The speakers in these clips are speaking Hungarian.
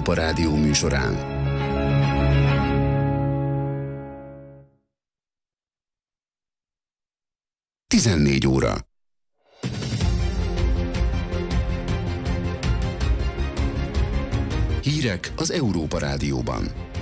Európa Rádió műsorán. Tizennégy óra. Hírek az Európa Rádióban.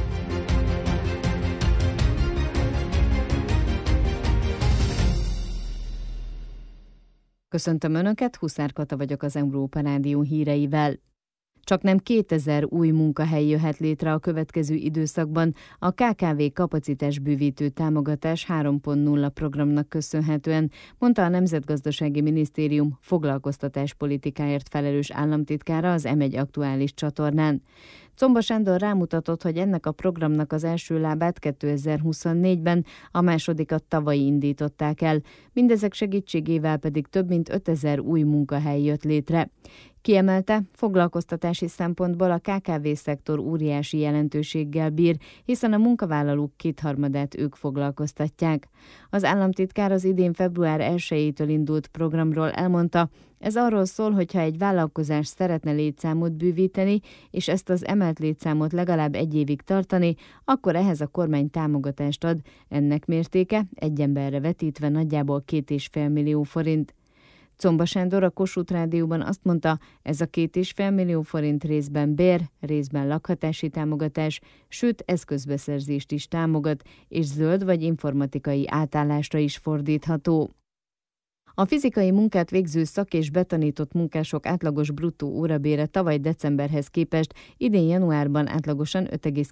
Köszöntöm Önöket, Huszár Kata vagyok az Európa Rádió híreivel. Csaknem 2000 új munkahely jöhet létre a következő időszakban a KKV kapacitásbővítő támogatás 3.0 programnak köszönhetően, mondta a Nemzetgazdasági Minisztérium foglalkoztatáspolitikáért felelős államtitkára az M1 aktuális csatornán. Czomba Sándor rámutatott, hogy ennek a programnak az első lábát 2024-ben, a másodikat tavaly indították el. Mindezek segítségével pedig több mint 5000 új munkahely jött létre. Kiemelte, foglalkoztatási szempontból a KKV-szektor óriási jelentőséggel bír, hiszen a munkavállalók 2/3-át ők foglalkoztatják. Az államtitkár az idén február 1-től indult programról elmondta, ez arról szól, hogyha egy vállalkozás szeretne létszámot bővíteni, és ezt az emelt létszámot legalább 1 évig tartani, akkor ehhez a kormány támogatást ad. Ennek mértéke egy emberre vetítve nagyjából 2,5 millió forint. Czomba Sándor a Kossuth Rádióban azt mondta, ez a 2,5 millió forint részben bér, részben lakhatási támogatás, sőt eszközbeszerzést is támogat, és zöld vagy informatikai átállásra is fordítható. A fizikai munkát végző szak- és betanított munkások átlagos bruttó órabére tavaly decemberhez képest idén januárban átlagosan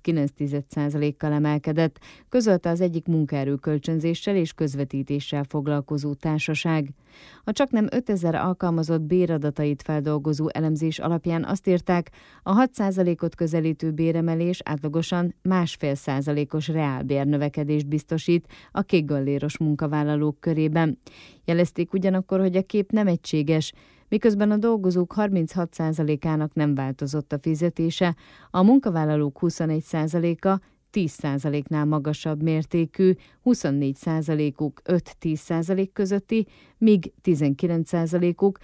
5,9%-kal emelkedett, közölte az egyik munkaerőkölcsönzéssel és közvetítéssel foglalkozó társaság. A csaknem 5000 alkalmazott béradatait feldolgozó elemzés alapján azt írták, a 6%-ot közelítő béremelés átlagosan 1,5%-os reálbérnövekedést biztosít a kékgalléros munkavállalók körében. Jelezték ugyanakkor, hogy a kép nem egységes, miközben a dolgozók 36%-ának nem változott a fizetése, a munkavállalók 21%-a 10%-nál magasabb mértékű, 24%-uk 5-10% közötti, míg 19%-uk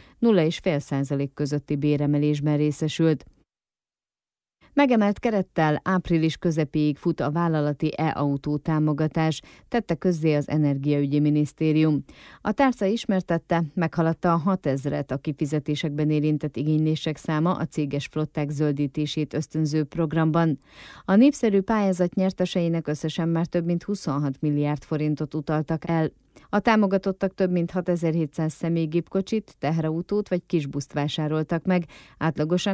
0,5% közötti béremelésben részesült. Megemelt kerettel április közepéig fut a vállalati e-autó támogatás, tette közzé az Energiaügyi Minisztérium. A tárca ismertette, meghaladta a 6000-et a kifizetésekben érintett igénylések száma a céges flották zöldítését ösztönző programban. A népszerű pályázat nyerteseinek összesen már több mint 26 milliárd forintot utaltak el. A támogatottak több mint 6700 személygépkocsit, teherautót vagy kisbuszt vásároltak meg, átlagosan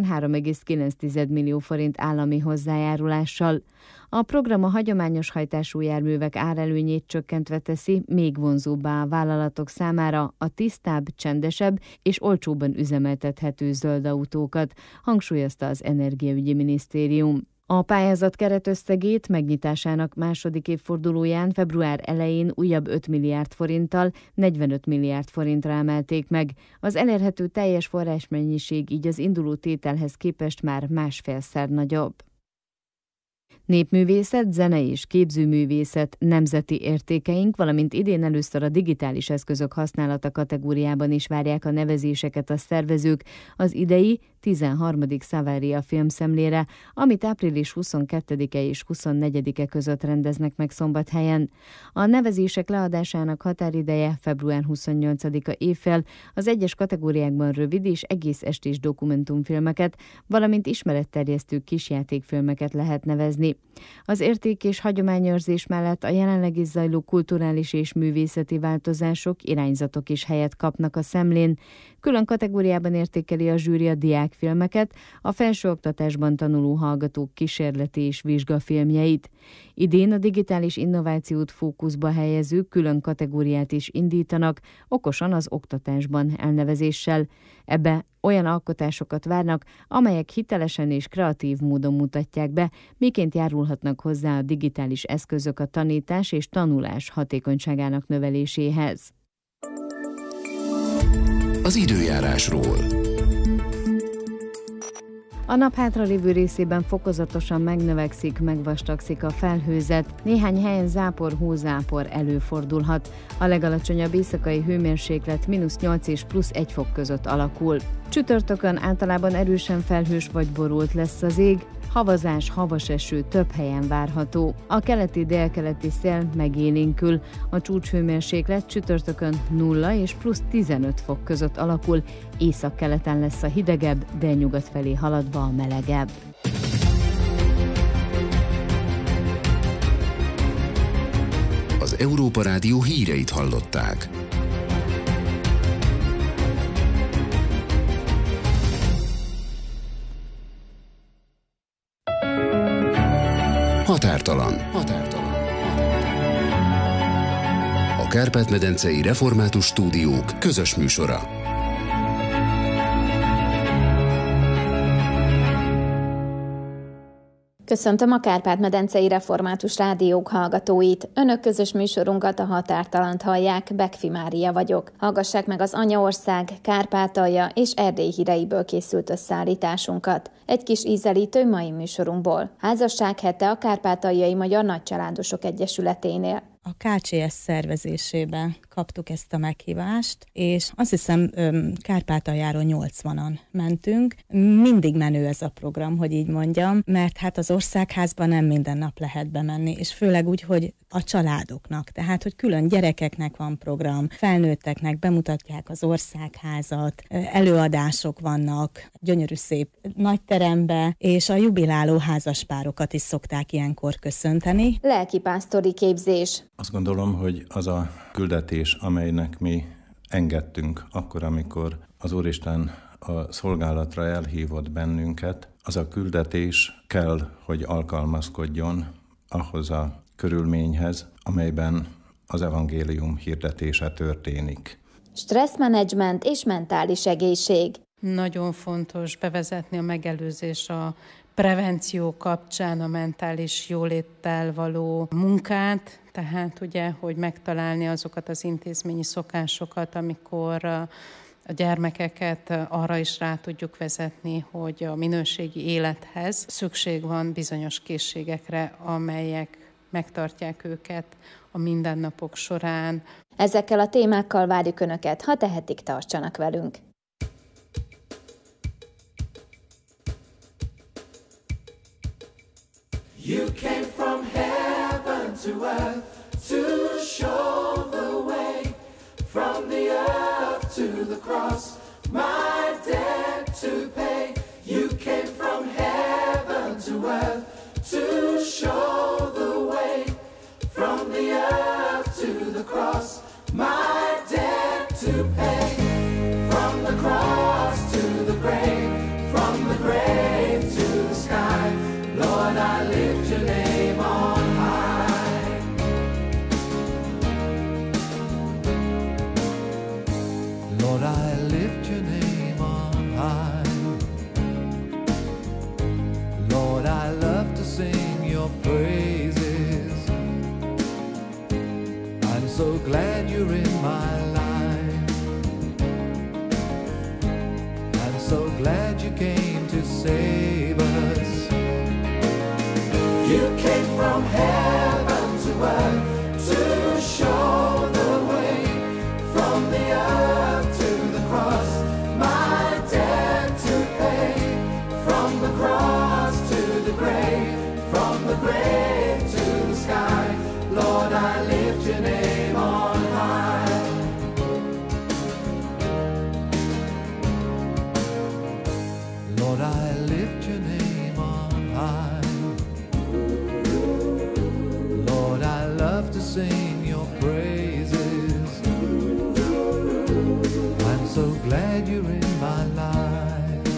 3,9 millió forint állami hozzájárulással. A program a hagyományos hajtású járművek árelőnyét csökkentve teszi még vonzóbbá a vállalatok számára a tisztább, csendesebb és olcsóbban üzemeltethető zöld autókat, hangsúlyozta az Energiaügyi Minisztérium. A pályázat keretösszegét megnyitásának második évfordulóján február elején újabb 5 milliárd forinttal 45 milliárd forintra emelték meg. Az elérhető teljes forrásmennyiség így az induló tételhez képest már 1,5-szer nagyobb. Népművészet, zene és képzőművészet nemzeti értékeink, valamint idén először a digitális eszközök használata kategóriában is várják a nevezéseket a szervezők az idei 13. Savaria filmszemlére, amit április 22-e és 24-e között rendeznek meg Szombathelyen. A nevezések leadásának határideje február 28-a éjfél, az egyes kategóriákban rövid és egész estés dokumentumfilmeket, valamint ismeretterjesztő kisjátékfilmeket lehet nevezni. Az érték- és hagyományőrzés mellett a jelenleg is zajló kulturális és művészeti változások, irányzatok is helyet kapnak a szemlén. Külön kategóriában értékeli a zsűri a diákfilmeket, a felsőoktatásban tanuló hallgatók kísérleti és vizsgafilmjeit. Idén a digitális innovációt fókuszba helyező külön kategóriát is indítanak, okosan az oktatásban elnevezéssel. Ebbe olyan alkotásokat várnak, amelyek hitelesen és kreatív módon mutatják be, miként járulhatnak hozzá a digitális eszközök a tanítás és tanulás hatékonyságának növeléséhez. Az időjárásról. A nap hátralévő részében fokozatosan megnövekszik, megvastagszik a felhőzet, néhány helyen zápor, hózápor előfordulhat. A legalacsonyabb éjszakai hőmérséklet -8 és +1 fok között alakul. Csütörtökön általában erősen felhős vagy borult lesz az ég, havazás, havas eső több helyen várható. A keleti-délkeleti szél megélénkül. A csúcshőmérséklet csütörtökön 0 és plusz 15 fok között alakul, északkeleten lesz a hidegebb, délnyugat felé haladva a melegebb. Az Európa Rádió híreit hallották. Határtalan. A Kárpát-medencei Református Stúdiók közös műsora. Köszöntöm a Kárpát-medencei Református Rádiók hallgatóit. Önök közös műsorunkat, a Határtalant hallják, Bekfi Mária vagyok. Hallgassák meg az Anyaország, Kárpátalja és Erdély híreiből készült összeállításunkat. Egy kis ízelítő mai műsorunkból. Házassághete a Kárpátaljai Magyar Nagycsaládosok Egyesületénél. A KCS szervezésében kaptuk ezt a meghívást, és azt hiszem Kárpátaljáról 80-an mentünk. Mindig menő ez a program, hogy így mondjam, mert hát az országházban nem minden nap lehet bemenni, és főleg úgy, hogy a családoknak, tehát hogy külön gyerekeknek van program, felnőtteknek bemutatják az országházat, előadások vannak, gyönyörű szép nagy terembe, és a jubiláló házaspárokat is szokták ilyenkor köszönteni. Lelkipásztori képzés. Azt gondolom, hogy az a küldetés, amelynek mi engedtünk akkor, amikor az Úristen a szolgálatra elhívott bennünket, az a küldetés kell, hogy alkalmazkodjon ahhoz a körülményhez, amelyben az evangélium hirdetése történik. Stresszmenedzsment és mentális egészség. Nagyon fontos bevezetni a megelőzés, a prevenció kapcsán a mentális jóléttel való munkát, tehát ugye, hogy megtalálni azokat az intézményi szokásokat, amikor a gyermekeket arra is rá tudjuk vezetni, hogy a minőségi élethez szükség van bizonyos készségekre, amelyek megtartják őket a mindennapok során. Ezekkel a témákkal várjuk Önöket, ha tehetik, tartsanak velünk. You came from heaven to earth to show the way, from the earth to the cross, my debt to pay. You came from heaven to earth to show the way, from the earth to the cross, my debt to pay. From the cross to the grave, from the grave to the sky, Lord, I lift your name on high. Lord, I lift your name on high. Lord, I love to sing your praises. I'm so glad you're in my life. I'm so glad you came to save us. You came from heaven to earth to show the way, from the earth to the cross, my debt to pay. From the cross to the grave, from the grave to the sky, Lord, I lift your name on high. Lord, I lift your name on high. To sing your praises. I'm so glad you're in my life.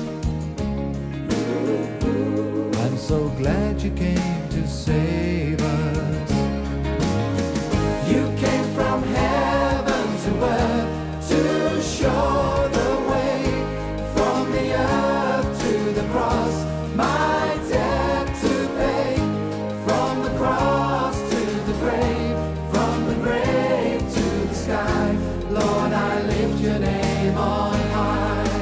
I'm so glad you came to save us. You came from heaven to earth to show the way, from the earth to the cross, my debt to pay. From the cross to the grave, from the grave to the sky, Lord, I lift your name on high.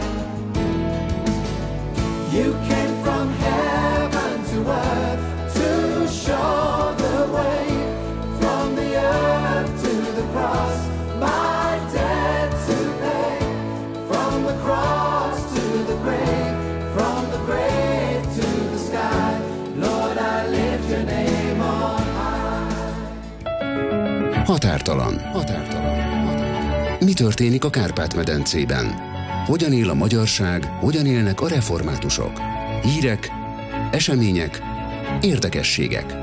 You came from heaven to earth to show Határtalan. Mi történik a Kárpát-medencében? Hogyan él a magyarság, hogyan élnek a reformátusok? Hírek, események, érdekességek.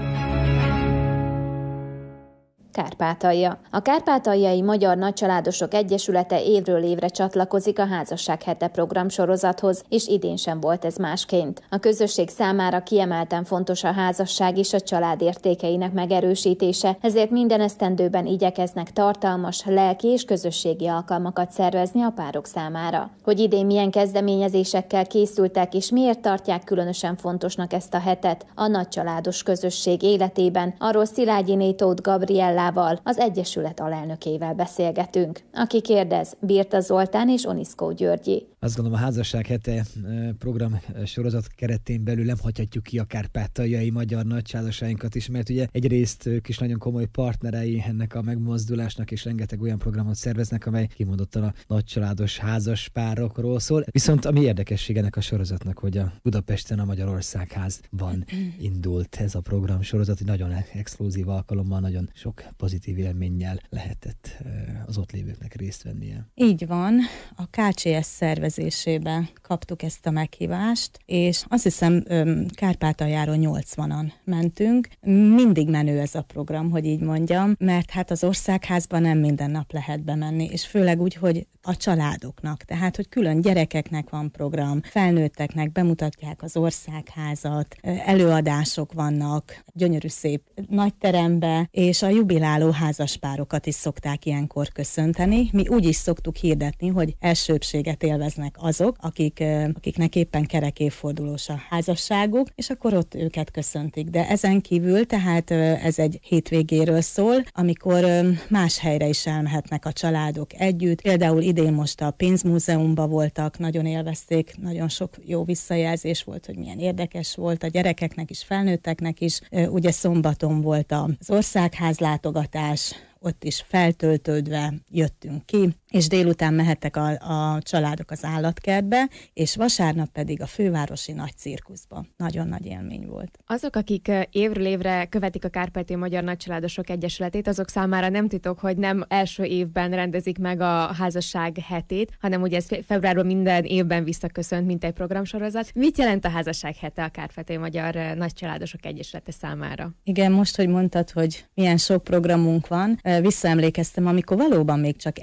Kárpátalja. A Kárpátaljai Magyar Nagycsaládosok Egyesülete évről évre csatlakozik a Házasság hete programsorozathoz, és idén sem volt ez másként. A közösség számára kiemelten fontos a házasság és a család értékeinek megerősítése, ezért minden esztendőben igyekeznek tartalmas, lelki és közösségi alkalmakat szervezni a párok számára. Hogy idén milyen kezdeményezésekkel készültek és miért tartják különösen fontosnak ezt a hetet a nagycsaládos közösség életében, arról Szilágyiné Tóth Gabriellával, az Egyesület alelnökével beszélgetünk. Aki kérdez, Birta Zoltán és Oniszkó Györgyi. Azt gondolom, a Házasság hete program sorozat keretén belül nem hagyhatjuk ki a kárpátaljai magyar nagycsaládosainkat is, mert ugye egyrészt ők is nagyon komoly partnerei ennek a megmozdulásnak, és rengeteg olyan programot szerveznek, amely kimondottan a nagycsaládos házaspárokról szól. Viszont ami érdekesség ennek a sorozatnak, hogy a Budapesten a Magyarországházban indult ez a program sorozat, egy nagyon exkluzív alkalommal, nagyon sok pozitív élménnyel lehetett az ott lévőknek részt vennie. Így van, a KCS szervezésében kaptuk ezt a meghívást, és azt hiszem Kárpátaljáról 80-an mentünk. Mindig menő ez a program, hogy így mondjam, mert hát az országházban nem minden nap lehet bemenni, és főleg úgy, hogy a családoknak, tehát hogy külön gyerekeknek van program, felnőtteknek bemutatják az országházat, előadások vannak, gyönyörű szép nagy terembe, és a jubiláló házaspárokat is szokták ilyenkor köszönteni. Mi úgy is szoktuk hirdetni, hogy elsőbbséget élveznek azok, akiknek éppen kerek évfordulós a házasságuk, és akkor ott őket köszöntik. De ezen kívül, tehát ez egy hétvégéről szól, amikor más helyre is elmehetnek a családok együtt. Például idén most a Pénzmúzeumban voltak, nagyon élvezték, nagyon sok jó visszajelzés volt, hogy milyen érdekes volt a gyerekeknek is, felnőtteknek is. Ugye szombaton volt az országház látogatás, ott is feltöltődve jöttünk ki, és délután mehettek a családok az állatkertbe, és vasárnap pedig a fővárosi nagy cirkuszba. Nagyon nagy élmény volt. Azok, akik évről évre követik a Kárpátaljai Magyar Nagycsaládosok Egyesületét, azok számára nem titok, hogy nem első évben rendezik meg a Házasság hetét, hanem ugye ez februárban minden évben visszaköszönt, mint egy programsorozat. Mit jelent a Házasság hete a Kárpátaljai Magyar Nagycsaládosok Egyesülete számára? Igen, most, hogy mondtad, hogy milyen sok programunk van, visszaemlékeztem, amikor valóban még csak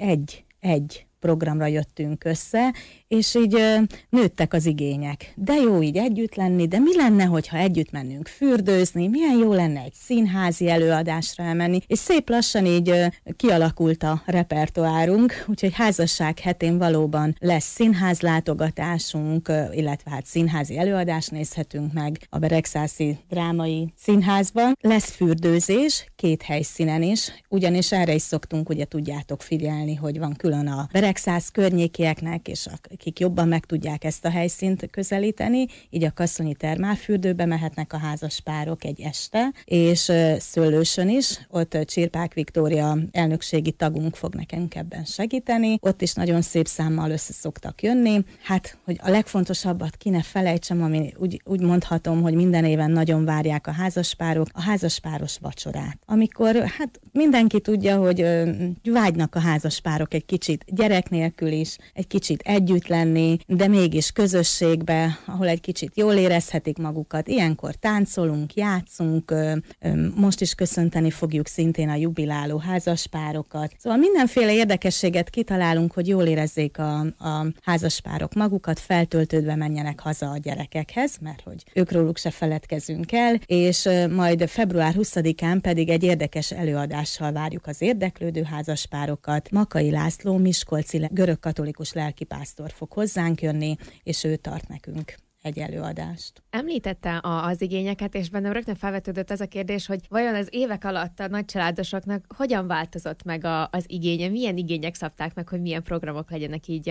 egy programra jöttünk össze, és így nőttek az igények. De jó így együtt lenni, de mi lenne, hogyha együtt mennünk fürdőzni, milyen jó lenne egy színházi előadásra elmenni, és szép lassan így kialakult a repertoárunk, úgyhogy Házasság hetén valóban lesz színházlátogatásunk, illetve hát színházi előadást nézhetünk meg a Beregszászi Drámai Színházban. Lesz fürdőzés 2 helyszínen is, ugyanis erre is szoktunk, ugye tudjátok figyelni, hogy van külön a Beregszász környékieknek, és akik jobban meg tudják ezt a helyszínt közelíteni, így a Kasszonyi termálfürdőbe mehetnek a házaspárok egy este, és Szőlősön is, ott Csirpák Viktória elnökségi tagunk fog nekünk ebben segíteni, ott is nagyon szép számmal össze szoktak jönni. Hát, hogy a legfontosabbat ki ne felejtsem, ami úgy mondhatom, hogy minden éven nagyon várják a házaspárok, a házaspáros vacsorát. Amikor hát mindenki tudja, hogy vágynak a házaspárok egy kicsit gyerek nélkül is, egy kicsit együtt lenni, de mégis közösségbe, ahol egy kicsit jól érezhetik magukat. Ilyenkor táncolunk, játszunk, most is köszönteni fogjuk szintén a jubiláló házaspárokat. Szóval mindenféle érdekességet kitalálunk, hogy jól érezzék a házaspárok magukat, feltöltődve menjenek haza a gyerekekhez, mert hogy őkróluk se feledkezünk el, és majd február 20-án pedig egy érdekes előadással várjuk az érdeklődő házaspárokat. Makai László miskolci görögkatolikus lelkipásztor fog hozzánk jönni, és ő tart nekünk egy előadást. Említette az igényeket, és bennem rögtön felvetődött az a kérdés, hogy vajon az évek alatt a nagycsaládosoknak hogyan változott meg az igénye, milyen igények szabták meg, hogy milyen programok legyenek így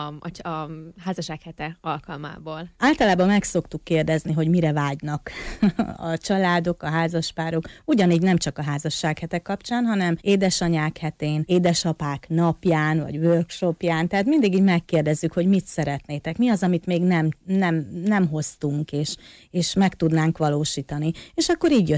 a Házasság hete alkalmából? Általában meg szoktuk kérdezni, hogy mire vágynak a családok, a házaspárok, ugyanígy nem csak a Házasság hete kapcsán, hanem édesanyák hetén, édesapák napján, vagy workshopján, tehát mindig így megkérdezzük, hogy mit szeretnétek, mi az, amit még nem hoztunk, és meg tudnánk valósítani. És akkor így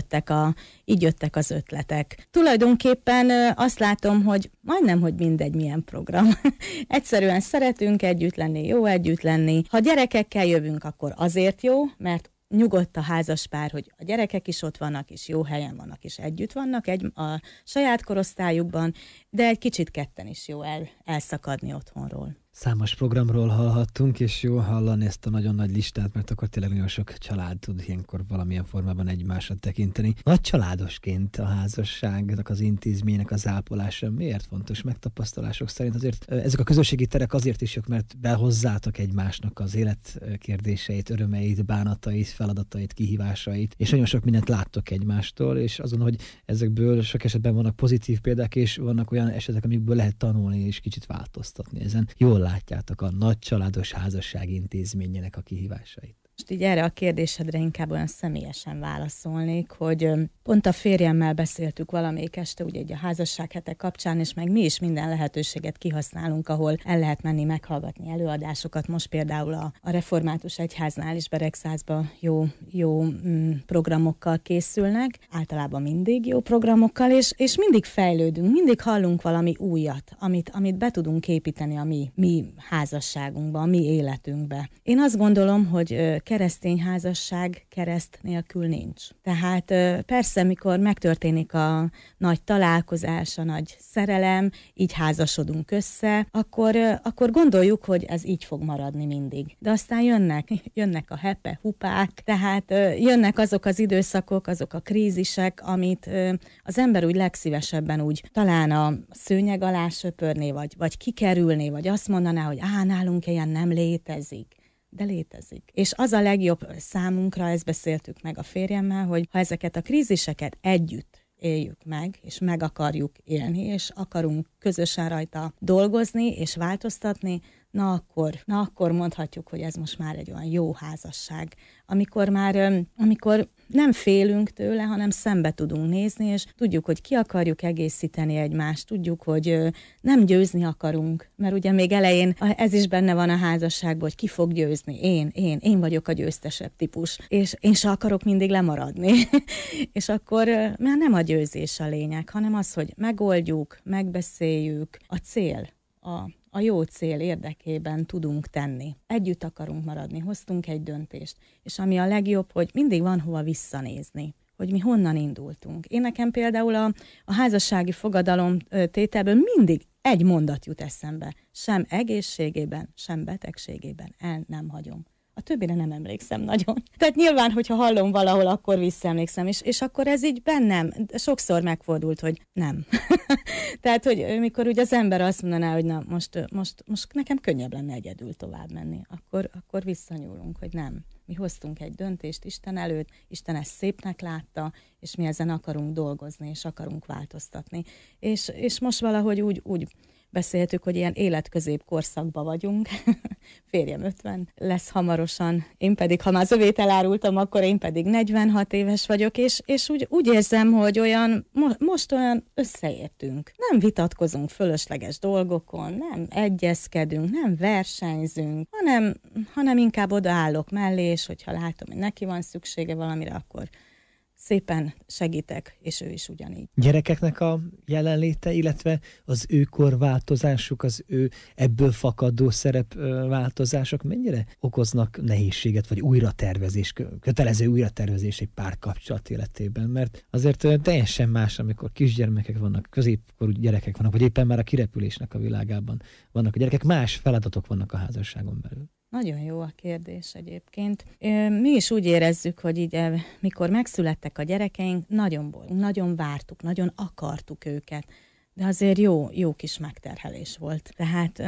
jöttek az ötletek. Tulajdonképpen azt látom, hogy majdnem, hogy mindegy milyen program. Egyszerűen szeretünk együtt lenni, jó együtt lenni. Ha gyerekekkel jövünk, akkor azért jó, mert nyugodt a házaspár, hogy a gyerekek is ott vannak, és jó helyen vannak, és együtt vannak a saját korosztályukban, de egy kicsit ketten is jó elszakadni otthonról. Számos programról hallhattunk, és jó hallani ezt a nagyon nagy listát, mert akkor tényleg nagyon sok család tud ilyenkor valamilyen formában egymásra tekinteni. Nagy családosként a házasságnak, az intézménynek az ápolása miért fontos megtapasztalások szerint? Azért ezek a közösségi terek azért is jók, mert behozzátok egymásnak az életkérdéseit, örömeit, bánatait, feladatait, kihívásait, és nagyon sok mindent láttok egymástól, és azon, hogy ezekből sok esetben vannak pozitív példák, és vannak olyan esetek, amikből lehet tanulni és kicsit változtatni ezen. Jól látjátok a nagy családos házasság intézményének a kihívásait? Most így erre a kérdésedre inkább olyan személyesen válaszolnék, hogy pont a férjemmel beszéltük valamelyik este, ugye egy a házassághete kapcsán, és meg mi is minden lehetőséget kihasználunk, ahol el lehet menni meghallgatni előadásokat. Most például a Református Egyháznál is Beregszázban jó programokkal készülnek, általában mindig jó programokkal, és mindig fejlődünk, mindig hallunk valami újat, amit be tudunk építeni a mi házasságunkba, a mi életünkbe. Én azt gondolom, hogy keresztény házasság kereszt nélkül nincs. Tehát persze, mikor megtörténik a nagy találkozás, a nagy szerelem, így házasodunk össze, akkor gondoljuk, hogy ez így fog maradni mindig. De aztán jönnek a hepe-hupák, tehát jönnek azok az időszakok, azok a krízisek, amit az ember úgy legszívesebben úgy talán a szőnyeg alá söpörné, vagy kikerülné, vagy azt mondaná, hogy nálunk ilyen nem létezik. De létezik. És az a legjobb számunkra, ezt beszéltük meg a férjemmel, hogy ha ezeket a kríziseket együtt éljük meg, és meg akarjuk élni, és akarunk közösen rajta dolgozni, és változtatni, na akkor mondhatjuk, hogy ez most már egy olyan jó házasság, amikor nem félünk tőle, hanem szembe tudunk nézni, és tudjuk, hogy ki akarjuk egészíteni egymást, tudjuk, hogy nem győzni akarunk, mert ugye még elején ez is benne van a házasságban, hogy ki fog győzni, én vagyok a győztesebb típus, és én se akarok mindig lemaradni. És akkor már nem a győzés a lényeg, hanem az, hogy megoldjuk, megbeszéljük, a cél, a jó cél érdekében tudunk tenni. Együtt akarunk maradni, hoztunk egy döntést. És ami a legjobb, hogy mindig van hova visszanézni, hogy mi honnan indultunk. Én nekem például a házassági fogadalom tételből mindig egy mondat jut eszembe. Sem egészségében, sem betegségében el nem hagyom. A többire nem emlékszem nagyon. Tehát nyilván, hogyha hallom valahol, akkor visszaemlékszem, és akkor ez így bennem sokszor megfordult, hogy nem. Tehát, hogy mikor ugye az ember azt mondaná, hogy na, most nekem könnyebb lenne egyedül tovább menni, akkor visszanyúlunk, hogy nem. Mi hoztunk egy döntést Isten előtt, Isten ezt szépnek látta, és mi ezen akarunk dolgozni, és akarunk változtatni. És most valahogy úgy beszéltük, hogy ilyen életközép korszakban vagyunk. Férjem 50 lesz hamarosan, én pedig, ha már az övét elárultam, akkor én pedig 46 éves vagyok, és úgy érzem, hogy most olyan összeértünk. Nem vitatkozunk fölösleges dolgokon, nem egyezkedünk, nem versenyzünk, hanem inkább odaállok mellé, és hogyha látom, hogy neki van szüksége valamire, akkor szépen segítek, és ő is ugyanígy. Gyerekeknek a jelenléte, illetve az ő korváltozásuk, az ő ebből fakadó szerepváltozások mennyire okoznak nehézséget, vagy újratervezés, kötelező újratervezés egy párkapcsolat életében? Mert azért teljesen más, amikor kisgyermekek vannak, középkorú gyerekek vannak, vagy éppen már a kirepülésnek a világában vannak a gyerekek, más feladatok vannak a házasságon belül. Nagyon jó a kérdés egyébként. Mi is úgy érezzük, hogy így, mikor megszülettek a gyerekeink, nagyon vártuk, nagyon akartuk őket, de azért jó kis megterhelés volt. Tehát,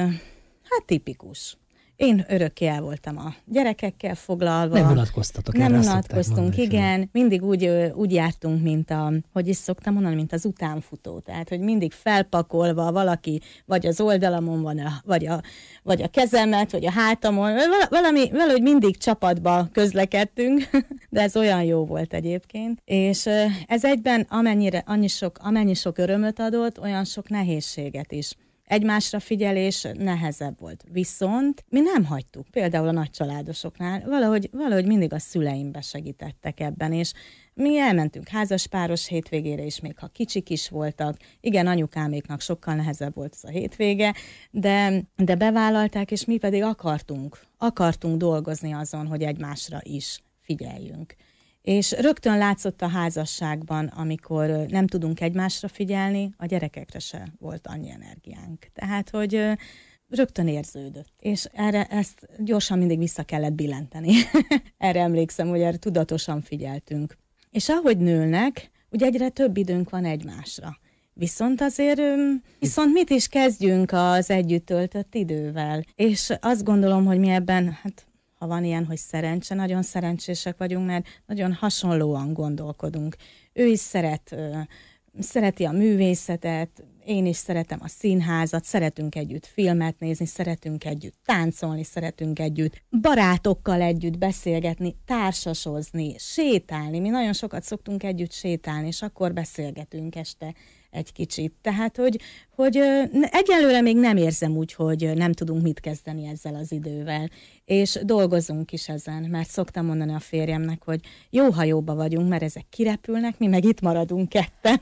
tipikus. Én örökké el voltam a gyerekekkel foglalva. Nem unatkoztatok. Nem unatkoztunk, igen. Mindig úgy jártunk, hogy is szoktam mondani, mint az utánfutó. Tehát, hogy mindig felpakolva valaki, vagy az oldalamon van, vagy a kezemet, vagy a hátamon. Valahogy mindig csapatba közlekedtünk, de ez olyan jó volt egyébként. És ez egyben amennyi sok örömöt adott, olyan sok nehézséget is. egymásra figyelés nehezebb volt. Viszont mi nem hagytuk, például a nagycsaládosoknál, valahogy mindig a szüleim besegítettek ebben, és mi elmentünk házaspáros hétvégére is, még ha kicsik is voltak. Igen, anyukáméknak sokkal nehezebb volt ez a hétvége, de bevállalták, és mi pedig akartunk dolgozni azon, hogy egymásra is figyeljünk. És rögtön látszott a házasságban, amikor nem tudunk egymásra figyelni, a gyerekekre se volt annyi energiánk. Tehát, hogy rögtön érződött. És ezt gyorsan mindig vissza kellett billenteni. Erre emlékszem, hogy erre tudatosan figyeltünk. És ahogy nőnek, ugye egyre több időnk van egymásra. Viszont mit is kezdjünk az együtt töltött idővel? És azt gondolom, hogy mi ebben, ha van ilyen, hogy szerencse, nagyon szerencsések vagyunk, mert nagyon hasonlóan gondolkodunk. Ő is szereti a művészetet, én is szeretem a színházat, szeretünk együtt filmet nézni, szeretünk együtt táncolni, szeretünk együtt barátokkal együtt beszélgetni, társasozni, sétálni. Mi nagyon sokat szoktunk együtt sétálni, és akkor beszélgetünk este egy kicsit. Tehát, hogy egyelőre még nem érzem úgy, hogy nem tudunk mit kezdeni ezzel az idővel. És dolgozunk is ezen, mert szoktam mondani a férjemnek, hogy jó, ha jóba vagyunk, mert ezek kirepülnek, mi meg itt maradunk ketten.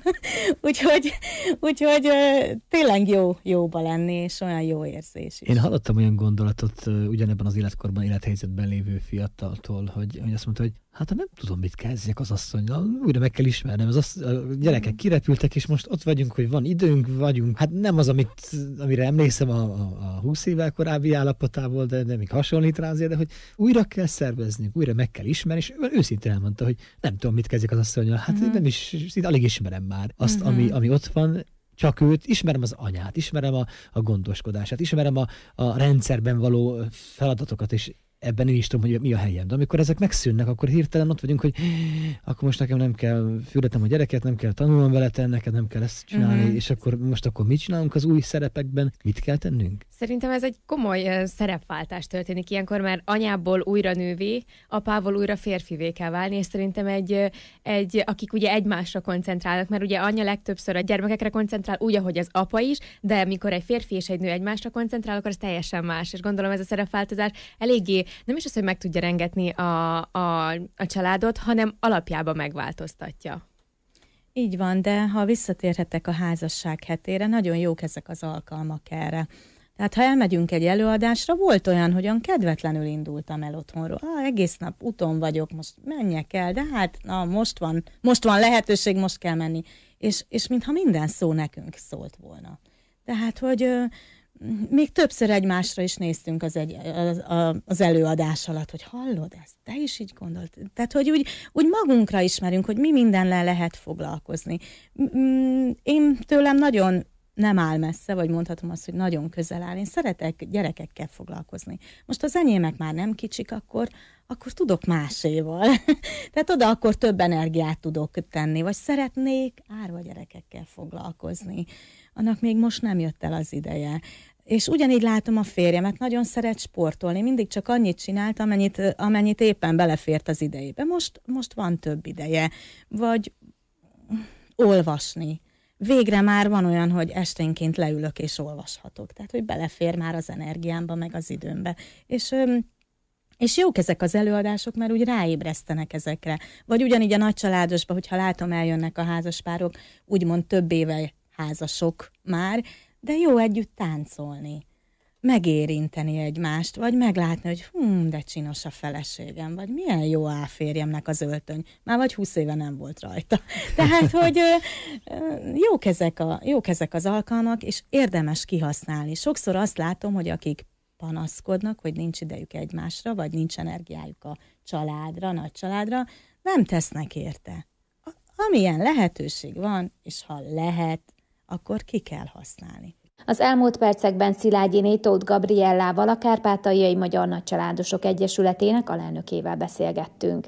úgyhogy tényleg jóba lenni, és olyan jó érzés is. Én hallottam olyan gondolatot ugyanebben az életkorban, élethelyzetben lévő fiataltól, hogy azt mondta, hogy hát nem tudom, mit kezdjek az asszonnyal, újra meg kell ismernem. A gyerekek kirepültek, és most ott vagyunk, hogy van időnk, vagyunk. Hát nem az, amire emlékszem a 20 évvel korábbi állapotából, de még hasonlít rá azért, de hogy újra kell szervezni, újra meg kell ismerni, és őszintén elmondta, hogy nem tudom, mit kezdjek az asszonnyal. Hát nem is, alig ismerem már azt, ami ott van, csak őt, ismerem az anyát, ismerem a gondoskodását, ismerem a rendszerben való feladatokat, és ebben én is tudom, hogy mi a helyem. De amikor ezek megszűnnek, akkor hirtelen ott vagyunk, hogy akkor most nekem nem kell fürdetem a gyereket, nem kell tanulnom vele tenni, neked nem kell ezt csinálni, és akkor mit csinálunk az új szerepekben? Mit kell tennünk? Szerintem ez egy komoly szerepváltás történik ilyenkor, mert anyából újra nővé, apából újra férfivé kell válni, és szerintem akik ugye egymásra koncentrálnak, mert ugye anya legtöbbször a gyermekekre koncentrál, úgy, ahogy az apa is, de mikor egy férfi és egy nő egymásra koncentrál, akkor ez teljesen más, és gondolom ez a szerepváltozás eléggé nem is az, hogy meg tudja rengetni a családot, hanem alapjában megváltoztatja. Így van, de ha visszatérhetek a házasság hetére, nagyon jók ezek az alkalmak erre. Tehát ha elmegyünk egy előadásra, volt olyan, hogyan kedvetlenül indultam el otthonról. Egész nap úton vagyok, most menjek el, de most van lehetőség, most kell menni. És mintha minden szó nekünk szólt volna. Tehát, hogy még többször egymásra is néztünk az előadás alatt, hogy hallod ezt, te is így gondolt. Tehát, hogy úgy magunkra ismerünk, hogy mi mindennel lehet foglalkozni. Én tőlem nagyon nem áll messze, vagy mondhatom azt, hogy nagyon közel áll. Én szeretek gyerekekkel foglalkozni. Most az enyémek már nem kicsik, akkor tudok máséval. Tehát oda akkor több energiát tudok tenni, vagy szeretnék árva gyerekekkel foglalkozni. Annak még most nem jött el az ideje. És ugyanígy látom a férjemet, nagyon szeret sportolni, mindig csak annyit csinált, amennyit éppen belefért az idejébe. Most van több ideje. Vagy olvasni. Végre már van olyan, hogy esténként leülök és olvashatok. Tehát, hogy belefér már az energiámba, meg az időmbe. És jók ezek az előadások, mert úgy ráébresztenek ezekre. Vagy ugyanígy a nagycsaládosban, hogyha látom, eljönnek a házaspárok, úgymond több éve házasok már, de jó együtt táncolni, megérinteni egymást, vagy meglátni, hogy de csinos a feleségem, vagy milyen jó áll férjemnek az öltöny. Már vagy 20 éve nem volt rajta. Tehát, hogy jók ezek az alkalmak, és érdemes kihasználni. Sokszor azt látom, hogy akik panaszkodnak, hogy nincs idejük egymásra, vagy nincs energiájuk a családra, nagy családra, nem tesznek érte. Amilyen lehetőség van, és ha lehet, akkor ki kell használni. Az elmúlt percekben Szilágyiné Tóth Gabriellával, a Kárpátaljai Magyar Nagycsaládosok Egyesületének alelnökével beszélgettünk.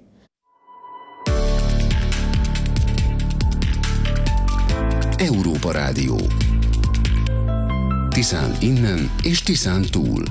Európa Rádió. Tiszán innen és Tiszán túl.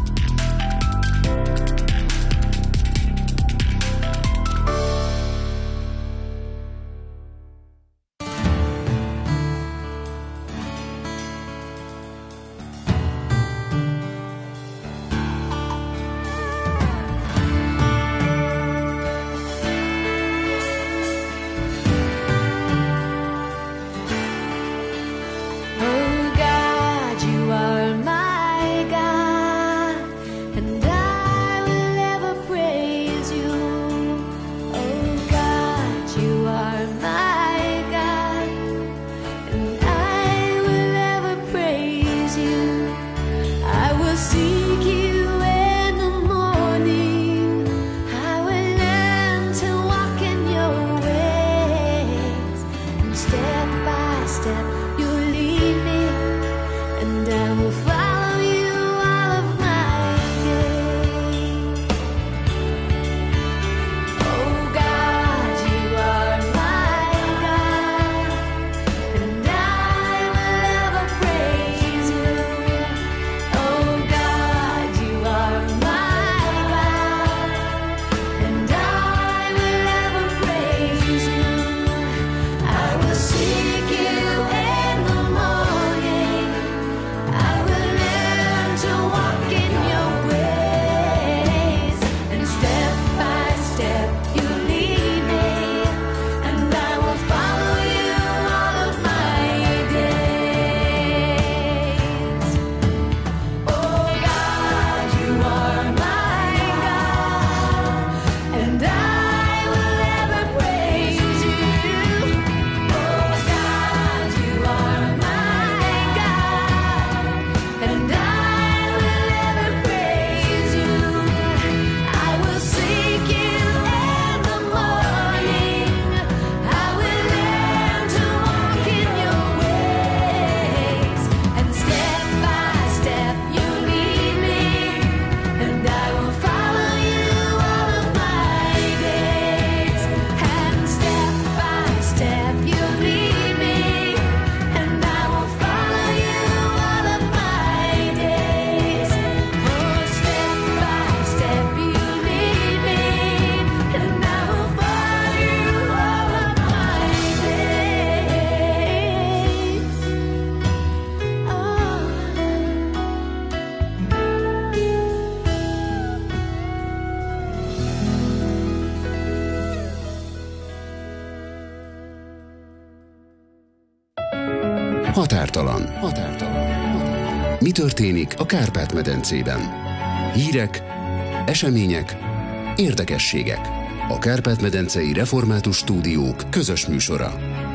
Határtalan. Mi történik a Kárpát-medencében? Hírek, események, érdekességek. A Kárpát-medencei Református Stúdiók közös műsora.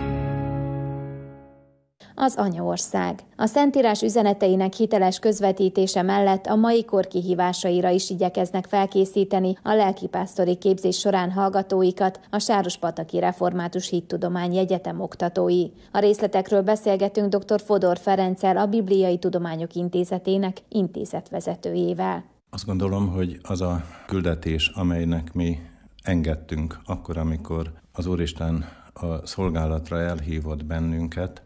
Az anyaország. A Szentírás üzeneteinek hiteles közvetítése mellett a mai kor kihívásaira is igyekeznek felkészíteni a lelkipásztori képzés során hallgatóikat a Sárospataki Református Hittudományi Egyetem oktatói. A részletekről beszélgetünk dr. Fodor Ferenccel, a Bibliai Tudományok Intézetének intézetvezetőjével. Azt gondolom, hogy az a küldetés, amelynek mi engedtünk akkor, amikor az Úristen a szolgálatra elhívott bennünket,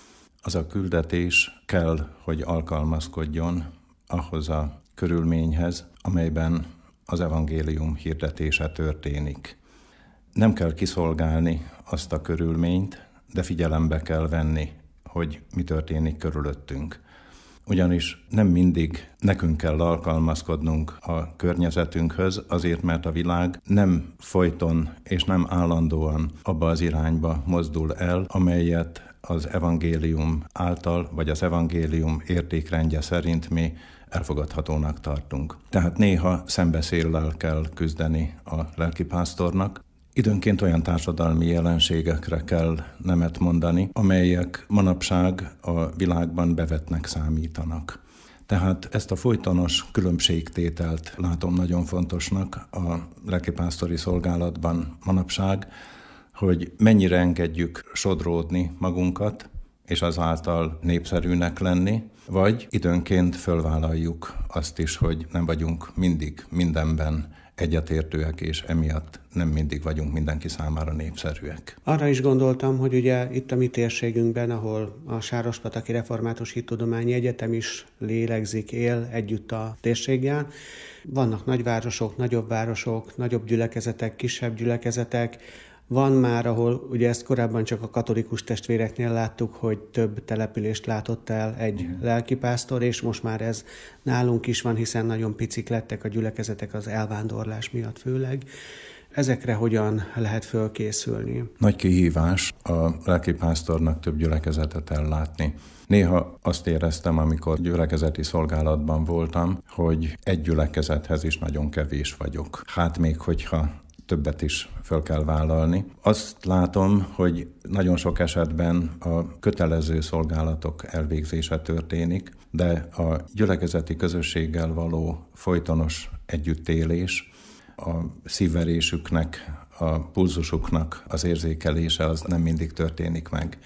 az a küldetés kell, hogy alkalmazkodjon ahhoz a körülményhez, amelyben az evangélium hirdetése történik. Nem kell kiszolgálni azt a körülményt, de figyelembe kell venni, hogy mi történik körülöttünk. Ugyanis nem mindig nekünk kell alkalmazkodnunk a környezetünkhöz, azért, mert a világ nem folyton és nem állandóan abba az irányba mozdul el, amelyet az evangélium által, vagy az evangélium értékrendje szerint mi elfogadhatónak tartunk. Tehát néha szembeszéllel kell küzdeni a lelkipásztornak. Időnként olyan társadalmi jelenségekre kell nemet mondani, amelyek manapság a világban bevettnek számítanak. Tehát ezt a folytonos különbségtételt látom nagyon fontosnak a lelkipásztori szolgálatban manapság, hogy mennyire engedjük sodródni magunkat, és azáltal népszerűnek lenni, vagy időnként fölvállaljuk azt is, hogy nem vagyunk mindig mindenben egyetértőek, és emiatt nem mindig vagyunk mindenki számára népszerűek. Arra is gondoltam, hogy ugye itt a mi térségünkben, ahol a Sárospataki Református Hittudományi Egyetem is lélegzik, él együtt a térséggel, vannak nagyvárosok, nagyobb városok, nagyobb gyülekezetek, kisebb gyülekezetek. Van már, ahol ugye ezt korábban csak a katolikus testvéreknél láttuk, hogy több települést látott el egy lelkipásztor, és most már ez nálunk is van, hiszen nagyon picik lettek a gyülekezetek az elvándorlás miatt főleg. Ezekre hogyan lehet fölkészülni? Nagy kihívás a lelkipásztornak több gyülekezetet ellátni. Néha azt éreztem, amikor gyülekezeti szolgálatban voltam, hogy egy gyülekezethez is nagyon kevés vagyok. Hát még hogyha többet is fel kell vállalni. Azt látom, hogy nagyon sok esetben a kötelező szolgálatok elvégzése történik, de a gyülekezeti közösséggel való folytonos együttélés, a szívverésüknek, a pulzusuknak az érzékelése az nem mindig történik meg.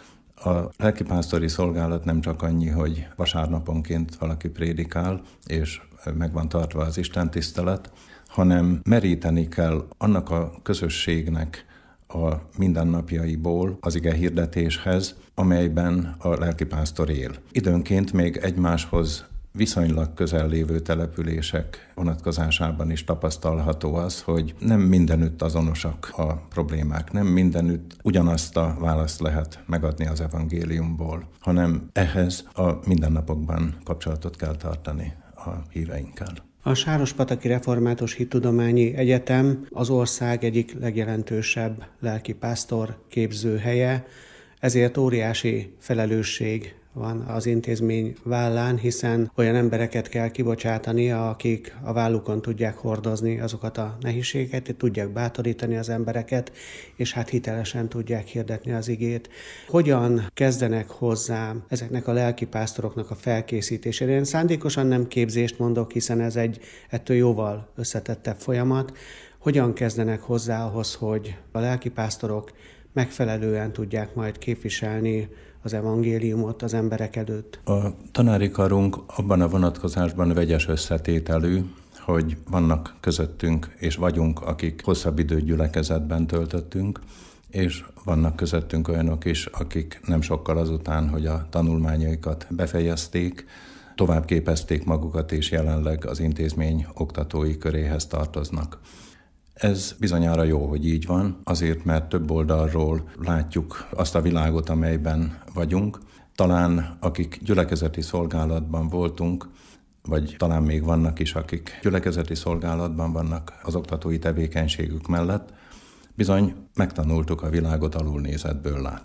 A lelkipásztori szolgálat nem csak annyi, hogy vasárnaponként valaki prédikál, és meg van tartva az istentisztelet, hanem meríteni kell annak a közösségnek a mindennapjaiból az ige hirdetéshez, amelyben a lelkipásztor él. Időnként még egymáshoz viszonylag közel lévő települések vonatkozásában is tapasztalható az, hogy nem mindenütt azonosak a problémák, nem mindenütt ugyanazt a választ lehet megadni az evangéliumból, hanem ehhez a mindennapokban kapcsolatot kell tartani a híveinkkel. A Sárospataki Református Hittudományi Egyetem az ország egyik legjelentősebb lelkipásztor képzőhelye, ezért óriási felelősség van az intézmény vállán, hiszen olyan embereket kell kibocsátani, akik a vállukon tudják hordozni azokat a nehézségeket, tudják bátorítani az embereket, és hát hitelesen tudják hirdetni az igét. Hogyan kezdenek hozzá ezeknek a lelkipásztoroknak a felkészítésére? Én szándékosan nem képzést mondok, hiszen ez egy ettől jóval összetettebb folyamat. Hogyan kezdenek hozzá ahhoz, hogy a lelkipásztorok megfelelően tudják majd képviselni az evangéliumot az emberek előtt? A tanári karunk abban a vonatkozásban vegyes összetételű, hogy vannak közöttünk, és vagyunk, akik hosszabb időt gyülekezetben töltöttünk, és vannak közöttünk olyanok is, akik nem sokkal azután, hogy a tanulmányaikat befejezték, tovább képezték magukat, és jelenleg az intézmény oktatói köréhez tartoznak. Ez bizonyára jó, hogy így van, azért, mert több oldalról látjuk azt a világot, amelyben vagyunk. Talán akik gyülekezeti szolgálatban voltunk, vagy talán még vannak is, akik gyülekezeti szolgálatban vannak az oktatói tevékenységük mellett, bizony megtanultuk a világot alulnézetből látni.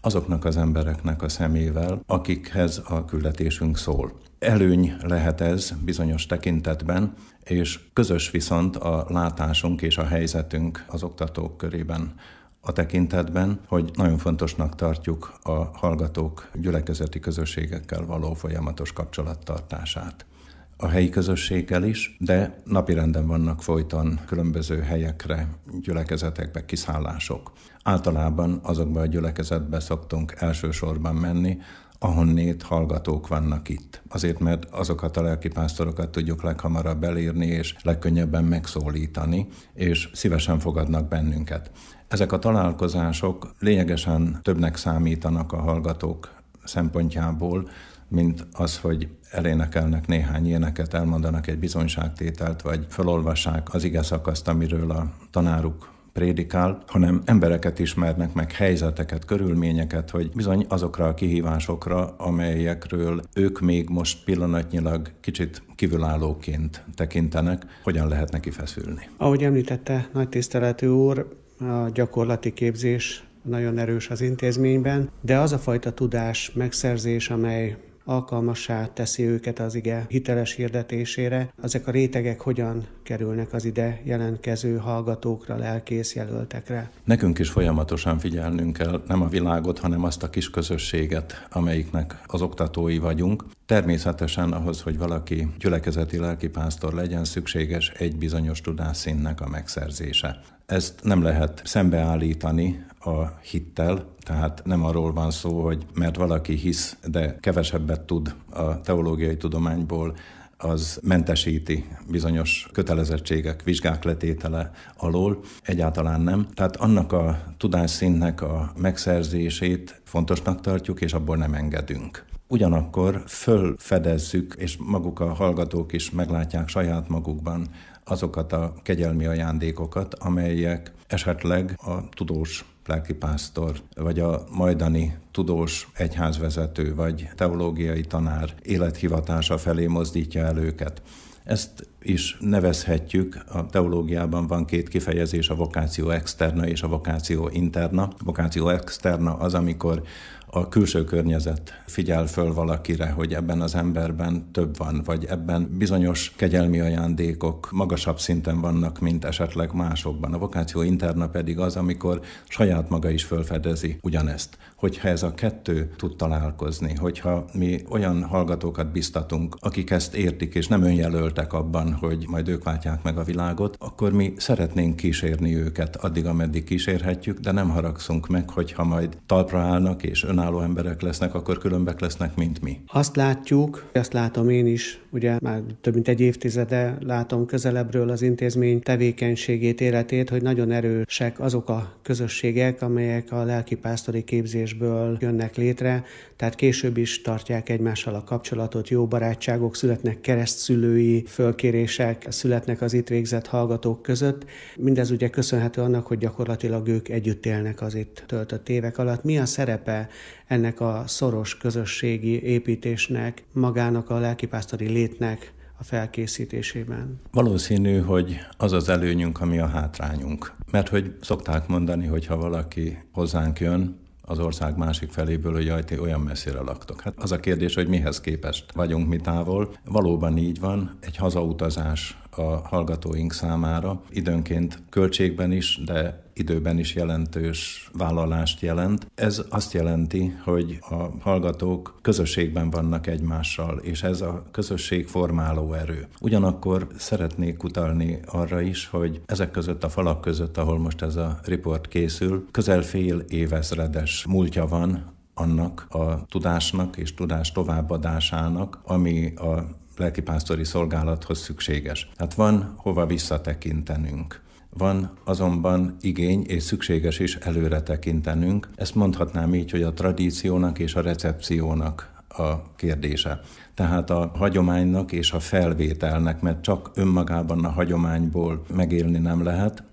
azoknak az embereknek a szemével, akikhez a küldetésünk szól. Előny lehet ez bizonyos tekintetben, és közös viszont a látásunk és a helyzetünk az oktatók körében a tekintetben, hogy nagyon fontosnak tartjuk a hallgatók gyülekezeti közösségekkel való folyamatos kapcsolattartását. A helyi közösséggel is, de napirenden vannak folyton különböző helyekre, gyülekezetekbe kiszállások. Általában azokba a gyülekezetbe szoktunk elsősorban menni, ahonnét hallgatók vannak itt. Azért, mert azokat a lelkipásztorokat tudjuk leghamarabb elérni, és legkönnyebben megszólítani, és szívesen fogadnak bennünket. Ezek a találkozások lényegesen többnek számítanak a hallgatók szempontjából, mint az, hogy elénekelnek néhány éneket, elmondanak egy bizonyságtételt, vagy felolvassák az igeszakaszt, amiről a tanáruk prédikál, hanem embereket ismernek meg, helyzeteket, körülményeket, hogy bizony azokra a kihívásokra, amelyekről ők még most pillanatnyilag kicsit kívülállóként tekintenek, hogyan lehet neki feszülni. Ahogy említette nagy tiszteletű úr, a gyakorlati képzés nagyon erős az intézményben, de az a fajta tudás megszerzés, amely alkalmassá teszi őket az ige hiteles hirdetésére. Ezek a rétegek hogyan kerülnek az ide jelentkező hallgatókra, lelkész jelöltekre? Nekünk is folyamatosan figyelnünk kell nem a világot, hanem azt a kis közösséget, amelyiknek az oktatói vagyunk. Természetesen ahhoz, hogy valaki gyülekezeti lelkipásztor legyen, szükséges egy bizonyos tudásszintnek a megszerzése. Ezt nem lehet szembeállítani a hittel, tehát nem arról van szó, hogy mert valaki hisz, de kevesebbet tud a teológiai tudományból, az mentesíti bizonyos kötelezettségek, vizsgák letétele alól. Egyáltalán nem. Tehát annak a tudásszintnek a megszerzését fontosnak tartjuk, és abból nem engedünk. Ugyanakkor fölfedezzük, és maguk a hallgatók is meglátják saját magukban azokat a kegyelmi ajándékokat, amelyek esetleg a tudós lelkipásztor, vagy a majdani tudós egyházvezető, vagy teológiai tanár élethivatása felé mozdítja el őket. Ezt is nevezhetjük, a teológiában van két kifejezés, a vokáció externa és a vokáció interna. A vokáció externa az, amikor a külső környezet figyel föl valakire, hogy ebben az emberben több van, vagy ebben bizonyos kegyelmi ajándékok magasabb szinten vannak, mint esetleg másokban. A vokáció interna pedig az, amikor saját maga is fölfedezi ugyanezt. Hogyha ez a kettő tud találkozni, hogyha mi olyan hallgatókat biztatunk, akik ezt értik, és nem önjelöltek abban, hogy majd ők váltják meg a világot, akkor mi szeretnénk kísérni őket addig, ameddig kísérhetjük, de nem haragszunk meg, hogyha majd talpra állnak és önálló emberek lesznek, akkor különbek lesznek, mint mi. Azt látjuk, azt látom én is, ugye már több mint egy évtizede látom közelebbről az intézmény tevékenységét, életét, hogy nagyon erősek azok a közösségek, amelyek a lelkipásztori képzésből jönnek létre, tehát később is tartják egymással a kapcsolatot, jó barátságok, születnek keresztszülői fölkérések, születnek az itt végzett hallgatók között. Mindez ugye köszönhető annak, hogy gyakorlatilag ők együtt élnek az itt töltött évek alatt. Mi a szerepe ennek a szoros közösségi építésnek, magának a lelkipásztori létnek a felkészítésében? Valószínű, hogy az az előnyünk, ami a hátrányunk. Mert hogy szokták mondani, hogy ha valaki hozzánk jön az ország másik feléből, hogy jaj, ti olyan messzire laktok. Hát az a kérdés, hogy mihez képest vagyunk mi távol. Valóban így van, egy hazautazás a hallgatóink számára időnként költségben is, de időben is jelentős vállalást jelent. Ez azt jelenti, hogy a hallgatók közösségben vannak egymással, és ez a közösség formáló erő. Ugyanakkor szeretnék utalni arra is, hogy ezek között a falak között, ahol most ez a riport készül, közel fél évezredes múltja van annak a tudásnak és tudás továbbadásának, ami a lelkipásztori szolgálathoz szükséges. Tehát van hova visszatekintenünk. Van azonban igény és szükséges is előre tekintenünk. Ezt mondhatnám így, hogy a tradíciónak és a recepciónak a kérdése. Tehát a hagyománynak és a felvételnek, mert csak önmagában a hagyományból megélni nem lehet,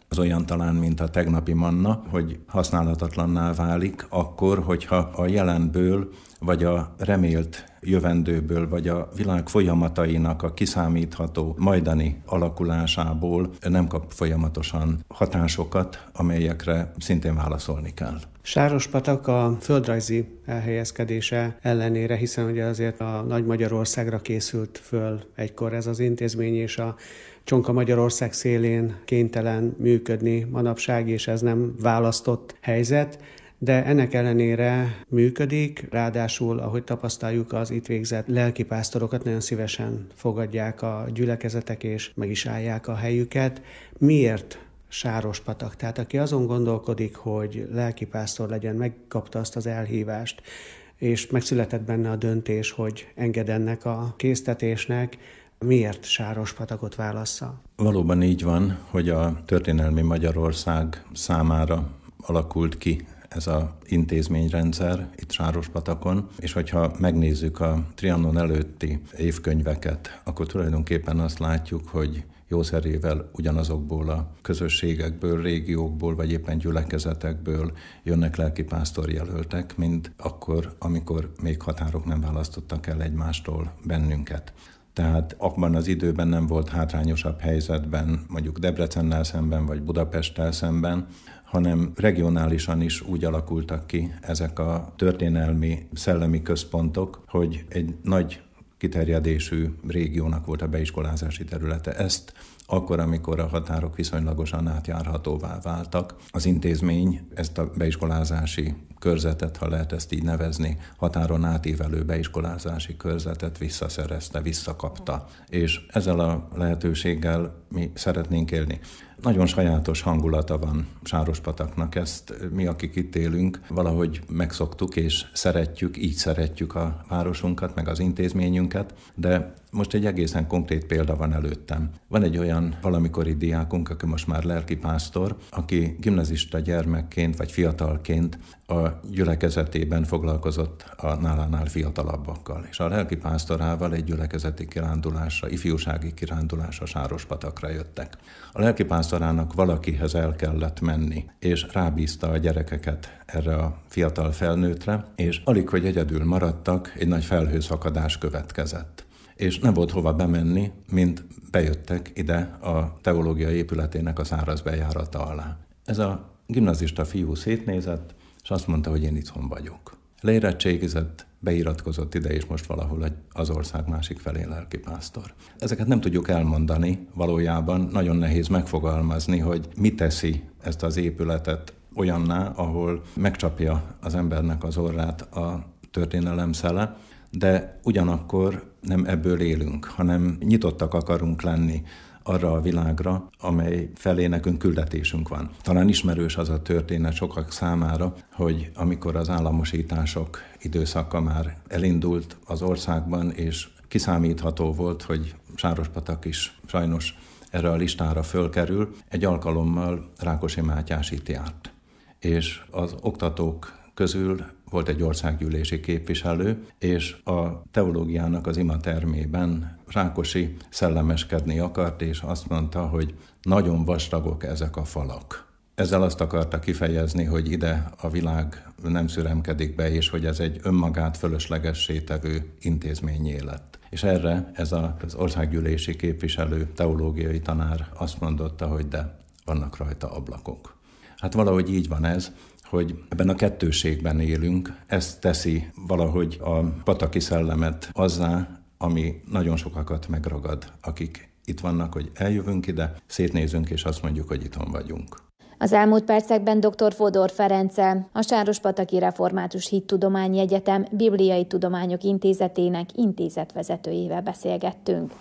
az olyan talán, mint a tegnapi manna, hogy használhatatlanná válik akkor, hogyha a jelenből, vagy a remélt jövendőből, vagy a világ folyamatainak a kiszámítható majdani alakulásából nem kap folyamatosan hatásokat, amelyekre szintén válaszolni kell. Sárospatak a földrajzi elhelyezkedése ellenére, hiszen ugye azért a Nagy Magyarországra készült föl egykor ez az intézmény, és a Csonka Magyarország szélén kénytelen működni manapság, és ez nem választott helyzet, de ennek ellenére működik, ráadásul, ahogy tapasztaljuk, az itt végzett lelkipásztorokat nagyon szívesen fogadják a gyülekezetek, és meg is állják a helyüket. Miért Sárospatak? Tehát aki azon gondolkodik, hogy lelkipásztor legyen, megkapta azt az elhívást, és megszületett benne a döntés, hogy enged ennek a késztetésnek, miért Sárospatakot válassza? Valóban így van, hogy a történelmi Magyarország számára alakult ki ez az intézményrendszer itt Sárospatakon, és hogyha megnézzük a Trianon előtti évkönyveket, akkor tulajdonképpen azt látjuk, hogy jószerével ugyanazokból a közösségekből, régiókból, vagy éppen gyülekezetekből jönnek lelkipásztorjelöltek, mint akkor, amikor még határok nem választottak el egymástól bennünket. Tehát abban az időben nem volt hátrányosabb helyzetben, mondjuk Debrecennel szemben, vagy Budapesttel szemben, hanem regionálisan is úgy alakultak ki ezek a történelmi, szellemi központok, hogy egy nagy kiterjedésű régiónak volt a beiskolázási területe. Ezt akkor, amikor a határok viszonylagosan átjárhatóvá váltak, az intézmény ezt a beiskolázási körzetet, ha lehet ezt így nevezni, határon átívelő beiskolázási körzetet visszaszerezte, visszakapta. És ezzel a lehetőséggel mi szeretnénk élni. Nagyon sajátos hangulata van Sárospataknak, ezt mi, akik itt élünk, valahogy megszoktuk és szeretjük, így szeretjük a városunkat, meg az intézményünket, de most egy egészen konkrét példa van előttem. Van egy olyan valamikori diákunk, aki most már lelkipásztor, aki gimnazista gyermekként vagy fiatalként a gyülekezetében foglalkozott a nálánál fiatalabbakkal, és a lelkipásztorával egy gyülekezeti kirándulásra, ifjúsági kirándulásra Sárospatakra jöttek. A lelkipásztorának valakihez el kellett menni, és rábízta a gyerekeket erre a fiatal felnőttre, és alig, hogy egyedül maradtak, egy nagy felhőszakadás következett. És nem volt hova bemenni, mint bejöttek ide a teológiai épületének a száraz bejárata alá. Ez a gimnazista fiú szétnézett, és azt mondta, hogy én itthon vagyok. Leérettségizett, beiratkozott ide, és most valahol az ország másik felén lelkipásztor. Ezeket nem tudjuk elmondani valójában, nagyon nehéz megfogalmazni, hogy mi teszi ezt az épületet olyanná, ahol megcsapja az embernek az orrát a történelem szele, de ugyanakkor nem ebből élünk, hanem nyitottak akarunk lenni arra a világra, amely felé nekünk küldetésünk van. Talán ismerős az a történet sokak számára, hogy amikor az államosítások időszaka már elindult az országban, és kiszámítható volt, hogy Sárospatak is sajnos erre a listára fölkerül, egy alkalommal Rákosi Mátyás itt járt. És az oktatók közül volt egy országgyűlési képviselő, és a teológiának az imatermében Rákosi szellemeskedni akart, és azt mondta, hogy nagyon vastagok ezek a falak. Ezzel azt akarta kifejezni, hogy ide a világ nem szüremkedik be, és hogy ez egy önmagát fölöslegessé tevő intézményé lett. És erre ez az országgyűlési képviselő, teológiai tanár azt mondotta, hogy de vannak rajta ablakok. Hát valahogy így van ez, hogy ebben a kettőségben élünk, ez teszi valahogy a pataki szellemet azzá, ami nagyon sokakat megragad, akik itt vannak, hogy eljövünk ide, szétnézünk, és azt mondjuk, hogy itthon vagyunk. Az elmúlt percekben dr. Fodor Ferenccel, a Sárospataki Református Hittudományi Egyetem Bibliai Tudományok Intézetének intézetvezetőjével beszélgettünk.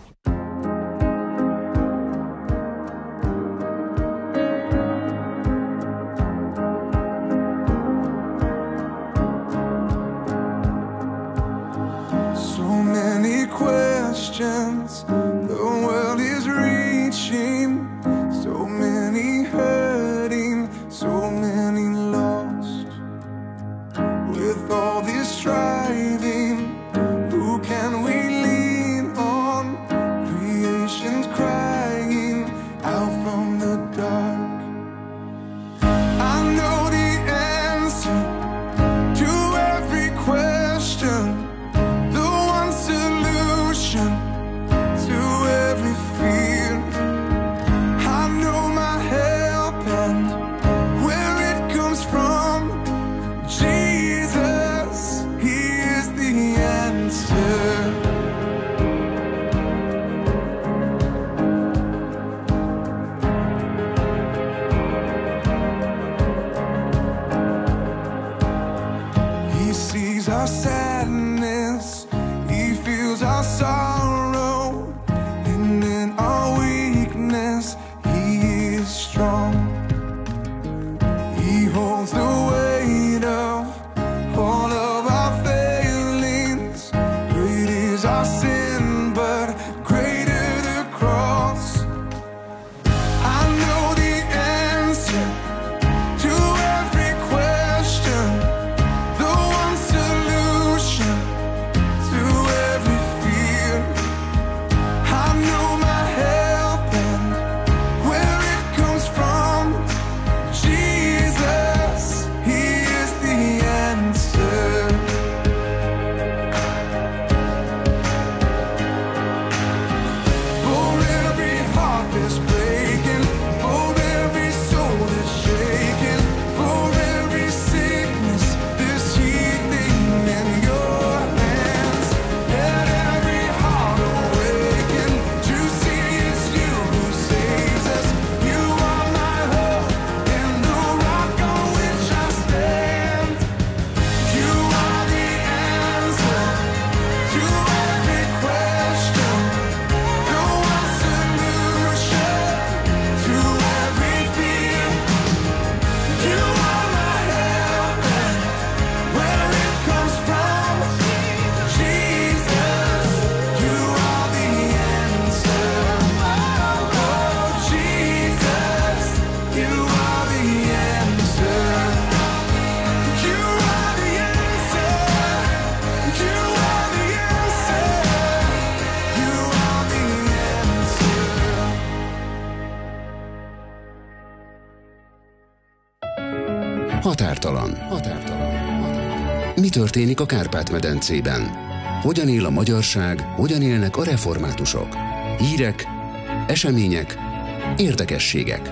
The world is reaching, so many hurting, so many lost. With all this striving, who can we lean on? Creation's crying out from the dark. sees our sadness, He feels our sorrow, and in our weakness He is strong. He holds the weight of all of our failings. Great is our sin, but greater the cross. I know the answer to every question, the one solution to every fear. I know my help and where it comes from. Jesus, He is the answer. For every heart that's breaking, for every soul that's shaking, for every sickness, there's healing in your hands. Let every heart awaken to see it's you who saves us. You are my hope and the rock on which I stand. You are the answer to every question, the one solution to every fear. You are my help and where it comes from. Jesus, you are the answer. Oh, Jesus, you are the answer. You are the answer. You are the answer. You are the answer. Határtalan. Mi történik a Kárpát-medencében? Hogyan él a magyarság, hogyan élnek a reformátusok? Hírek, események, érdekességek.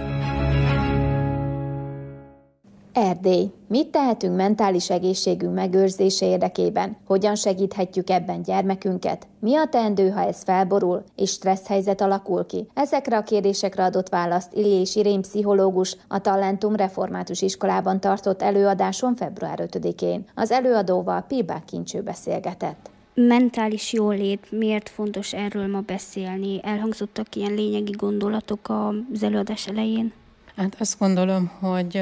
Erdély. Mit tehetünk mentális egészségünk megőrzése érdekében? Hogyan segíthetjük ebben gyermekünket? Mi a teendő, ha ez felborul és stressz helyzet alakul ki? Ezekre a kérdésekre adott választ Illés Irén pszichológus a Talentum Református Iskolában tartott előadáson február 5-én. Az előadóval Pilbák Kincső beszélgetett. Mentális jólét, miért fontos erről ma beszélni? Elhangzottak ilyen lényegi gondolatok az előadás elején? Hát azt gondolom, hogy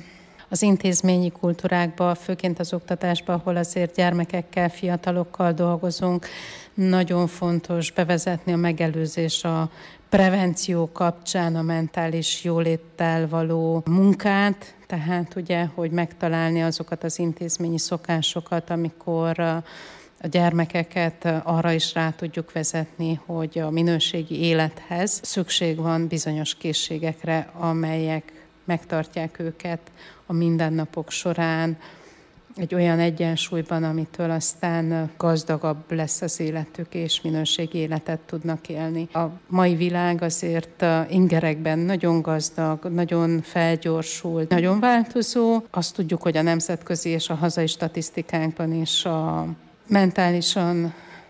az intézményi kultúrákban, főként az oktatásban, ahol azért gyermekekkel, fiatalokkal dolgozunk, nagyon fontos bevezetni a megelőzés, a prevenció kapcsán a mentális jóléttel való munkát, tehát ugye, hogy megtalálni azokat az intézményi szokásokat, amikor a gyermekeket arra is rá tudjuk vezetni, hogy a minőségi élethez szükség van bizonyos készségekre, amelyek megtartják őket a mindennapok során egy olyan egyensúlyban, amitől aztán gazdagabb lesz az életük, és minőségi életet tudnak élni. A mai világ azért ingerekben nagyon gazdag, nagyon felgyorsult, nagyon változó. Azt tudjuk, hogy a nemzetközi és a hazai statisztikánkban is a mentálisan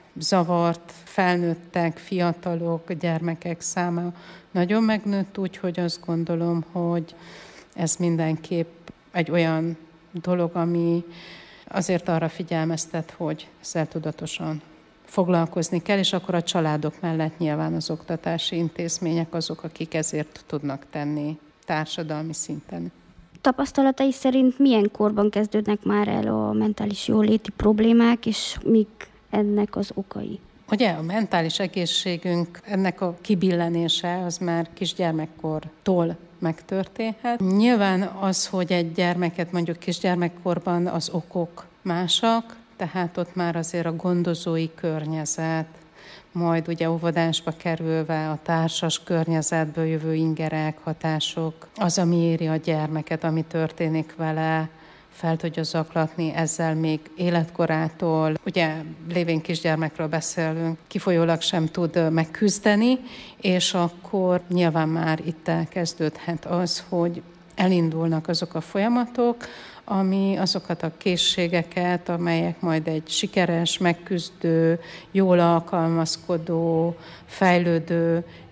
zavart felnőttek, fiatalok, gyermekek száma nagyon megnőtt, úgyhogy azt gondolom, hogy ez mindenképp egy olyan dolog, ami azért arra figyelmeztet, hogy ezzel tudatosan foglalkozni kell, és akkor a családok mellett nyilván az oktatási intézmények azok, akik ezért tudnak tenni társadalmi szinten. Tapasztalatai szerint milyen korban kezdődnek már el a mentális jóléti problémák, és mik ennek az okai? Ugye a mentális egészségünk, ennek a kibillenése az már kisgyermekkortól megtörténhet. Nyilván az, hogy egy gyermeket mondjuk kisgyermekkorban az okok másak, tehát ott már azért a gondozói környezet, majd ugye óvodásba kerülve a társas környezetből jövő ingerek, hatások, az, ami éri a gyermeket, ami történik vele, fel tudja zaklatni, ezzel még életkorától, ugye lévén kisgyermekről beszélünk, kifolyólag sem tud megküzdeni, és akkor nyilván már itt elkezdődhet az, hogy elindulnak azok a folyamatok, ami azokat a készségeket, amelyek majd egy sikeres, megküzdő, jól alkalmazkodó, fejlődő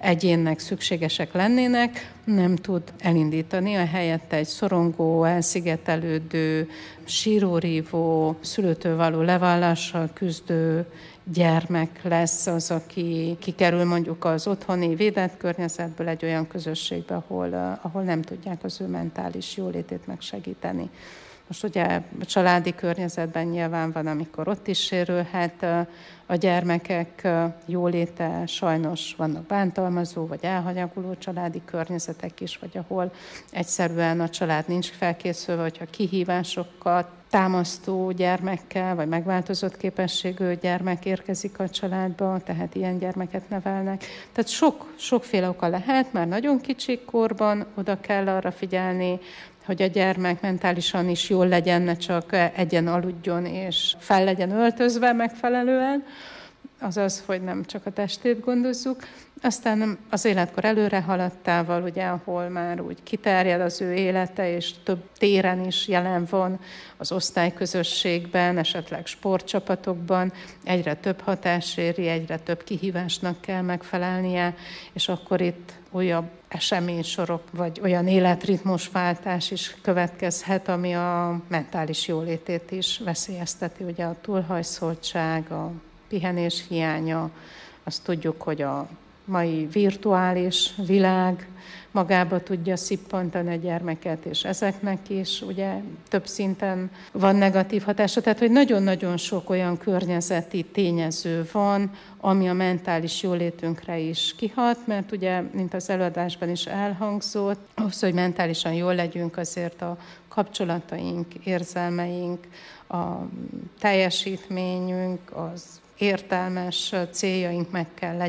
egyénnek szükségesek lennének, nem tud elindítani, a helyette egy szorongó, elszigetelődő, sírórívó, szülőtől való leválással küzdő gyermek lesz az, aki kikerül mondjuk az otthoni védett környezetből egy olyan közösségbe, ahol nem tudják az ő mentális jólétét megsegíteni. Most ugye a családi környezetben nyilván van, amikor ott is sérülhet a gyermekek jóléte, sajnos vannak bántalmazó vagy elhanyagoló családi környezetek is, vagy ahol egyszerűen a család nincs felkészülve, hogyha kihívásokat támasztó gyermekkel, vagy megváltozott képességű gyermek érkezik a családba, tehát ilyen gyermeket nevelnek. Tehát sokféle oka lehet, már nagyon kicsi korban oda kell arra figyelni, hogy a gyermek mentálisan is jól legyen, ne csak egyen aludjon és fel legyen öltözve megfelelően, azaz, hogy nem csak a testét gondozzuk. Aztán az életkor előre haladtával, ugye, ahol már úgy kiterjed az ő élete, és több téren is jelen van az osztályközösségben, esetleg sportcsapatokban, egyre több hatás éri, egyre több kihívásnak kell megfelelnie, és akkor itt újabb eseménysorok, vagy olyan életritmusváltás is következhet, ami a mentális jólétét is veszélyezteti. Ugye a túlhajszoltság, a pihenés hiánya, azt tudjuk, hogy a mai virtuális világ magába tudja szippantani a gyermeket, és ezeknek is ugye több szinten van negatív hatása. Tehát, hogy nagyon-nagyon sok olyan környezeti tényező van, ami a mentális jólétünkre is kihat, mert ugye, mint az előadásban is elhangzott, ahhoz, hogy mentálisan jól legyünk, azért a kapcsolataink, érzelmeink, a teljesítményünk, az értelmes céljaink meg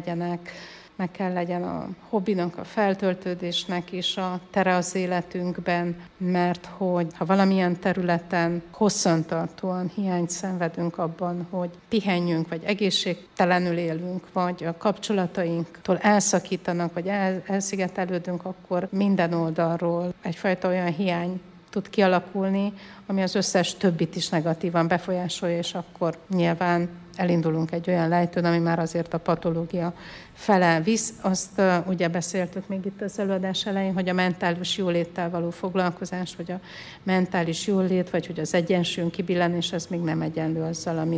kell legyen a hobbinak, a feltöltődésnek is a tere az életünkben, mert hogy ha valamilyen területen hosszantartóan hiányt szenvedünk abban, hogy pihenjünk, vagy egészségtelenül élünk, vagy a kapcsolatainktól elszakítanak, vagy elszigetelődünk, akkor minden oldalról egyfajta olyan hiány tud kialakulni, ami az összes többit is negatívan befolyásolja, és akkor nyilván elindulunk egy olyan lejtőn, ami már azért a patológia fele visz. Azt ugye beszéltük még itt az előadás elején, hogy a mentális jóléttel való foglalkozás, vagy a mentális jólét, vagy hogy az egyensúlyunk kibillenés, ez még nem egyenlő azzal, ami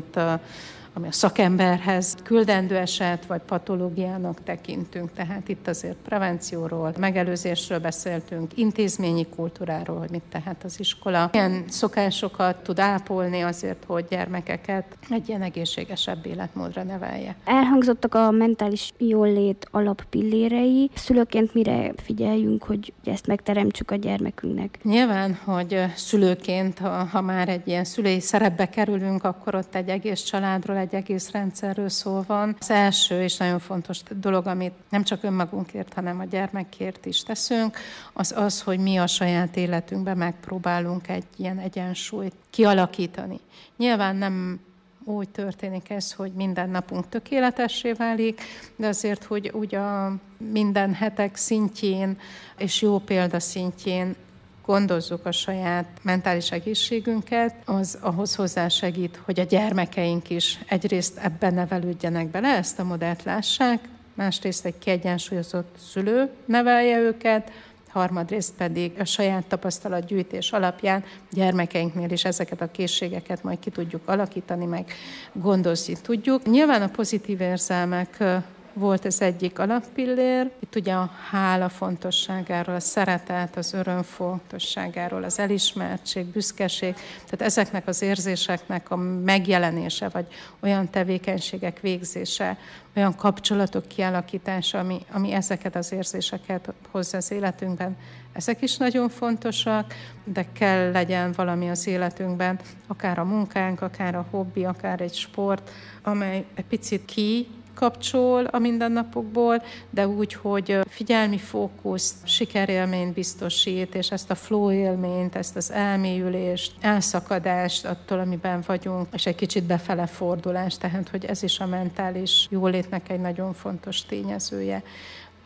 a szakemberhez küldendő eset, vagy patológiának tekintünk. Tehát itt azért prevencióról, megelőzésről beszéltünk, intézményi kultúráról, hogy mit tehet az iskola. Ilyen szokásokat tud ápolni azért, hogy gyermekeket egy ilyen egészségesebb életmódra nevelje. Elhangzottak a mentális jólét alappillérei. Szülőként mire figyeljünk, hogy ezt megteremtsük a gyermekünknek? Nyilván, hogy szülőként, ha már egy ilyen szülői szerepbe kerülünk, akkor ott egy egész családról, egy egész rendszerről szó van. Az első és nagyon fontos dolog, amit nem csak önmagunkért, hanem a gyermekért is teszünk, az, hogy mi a saját életünkben megpróbálunk egy ilyen egyensúlyt kialakítani. Nyilván nem úgy történik ez, hogy minden napunk tökéletessé válik, de azért, hogy úgy a minden hetek szintjén és jó példa szintjén gondozzuk a saját mentális egészségünket, az ahhoz hozzásegít, hogy a gyermekeink is egyrészt ebben nevelődjenek bele, ezt a modellt lássák, másrészt egy kiegyensúlyozott szülő nevelje őket, harmadrészt pedig a saját tapasztalatgyűjtés alapján gyermekeinknél is ezeket a készségeket majd ki tudjuk alakítani, meg gondozni tudjuk. Nyilván a pozitív érzelmek volt az egyik alappillér. Itt ugye a hála fontosságáról, a szeretet, az öröm fontosságáról, az elismertség, büszkeség, tehát ezeknek az érzéseknek a megjelenése, vagy olyan tevékenységek végzése, olyan kapcsolatok kialakítása, ami ezeket az érzéseket hozza az életünkben. Ezek is nagyon fontosak, de kell legyen valami az életünkben, akár a munkánk, akár a hobbi, akár egy sport, amely egy picit kapcsol a mindennapokból, de úgy, hogy figyelmi fókuszt, sikerélményt biztosít, és ezt a flow élményt, ezt az elmélyülést, elszakadást attól, amiben vagyunk, és egy kicsit befele fordulást, tehát hogy ez is a mentális jólétnek egy nagyon fontos tényezője.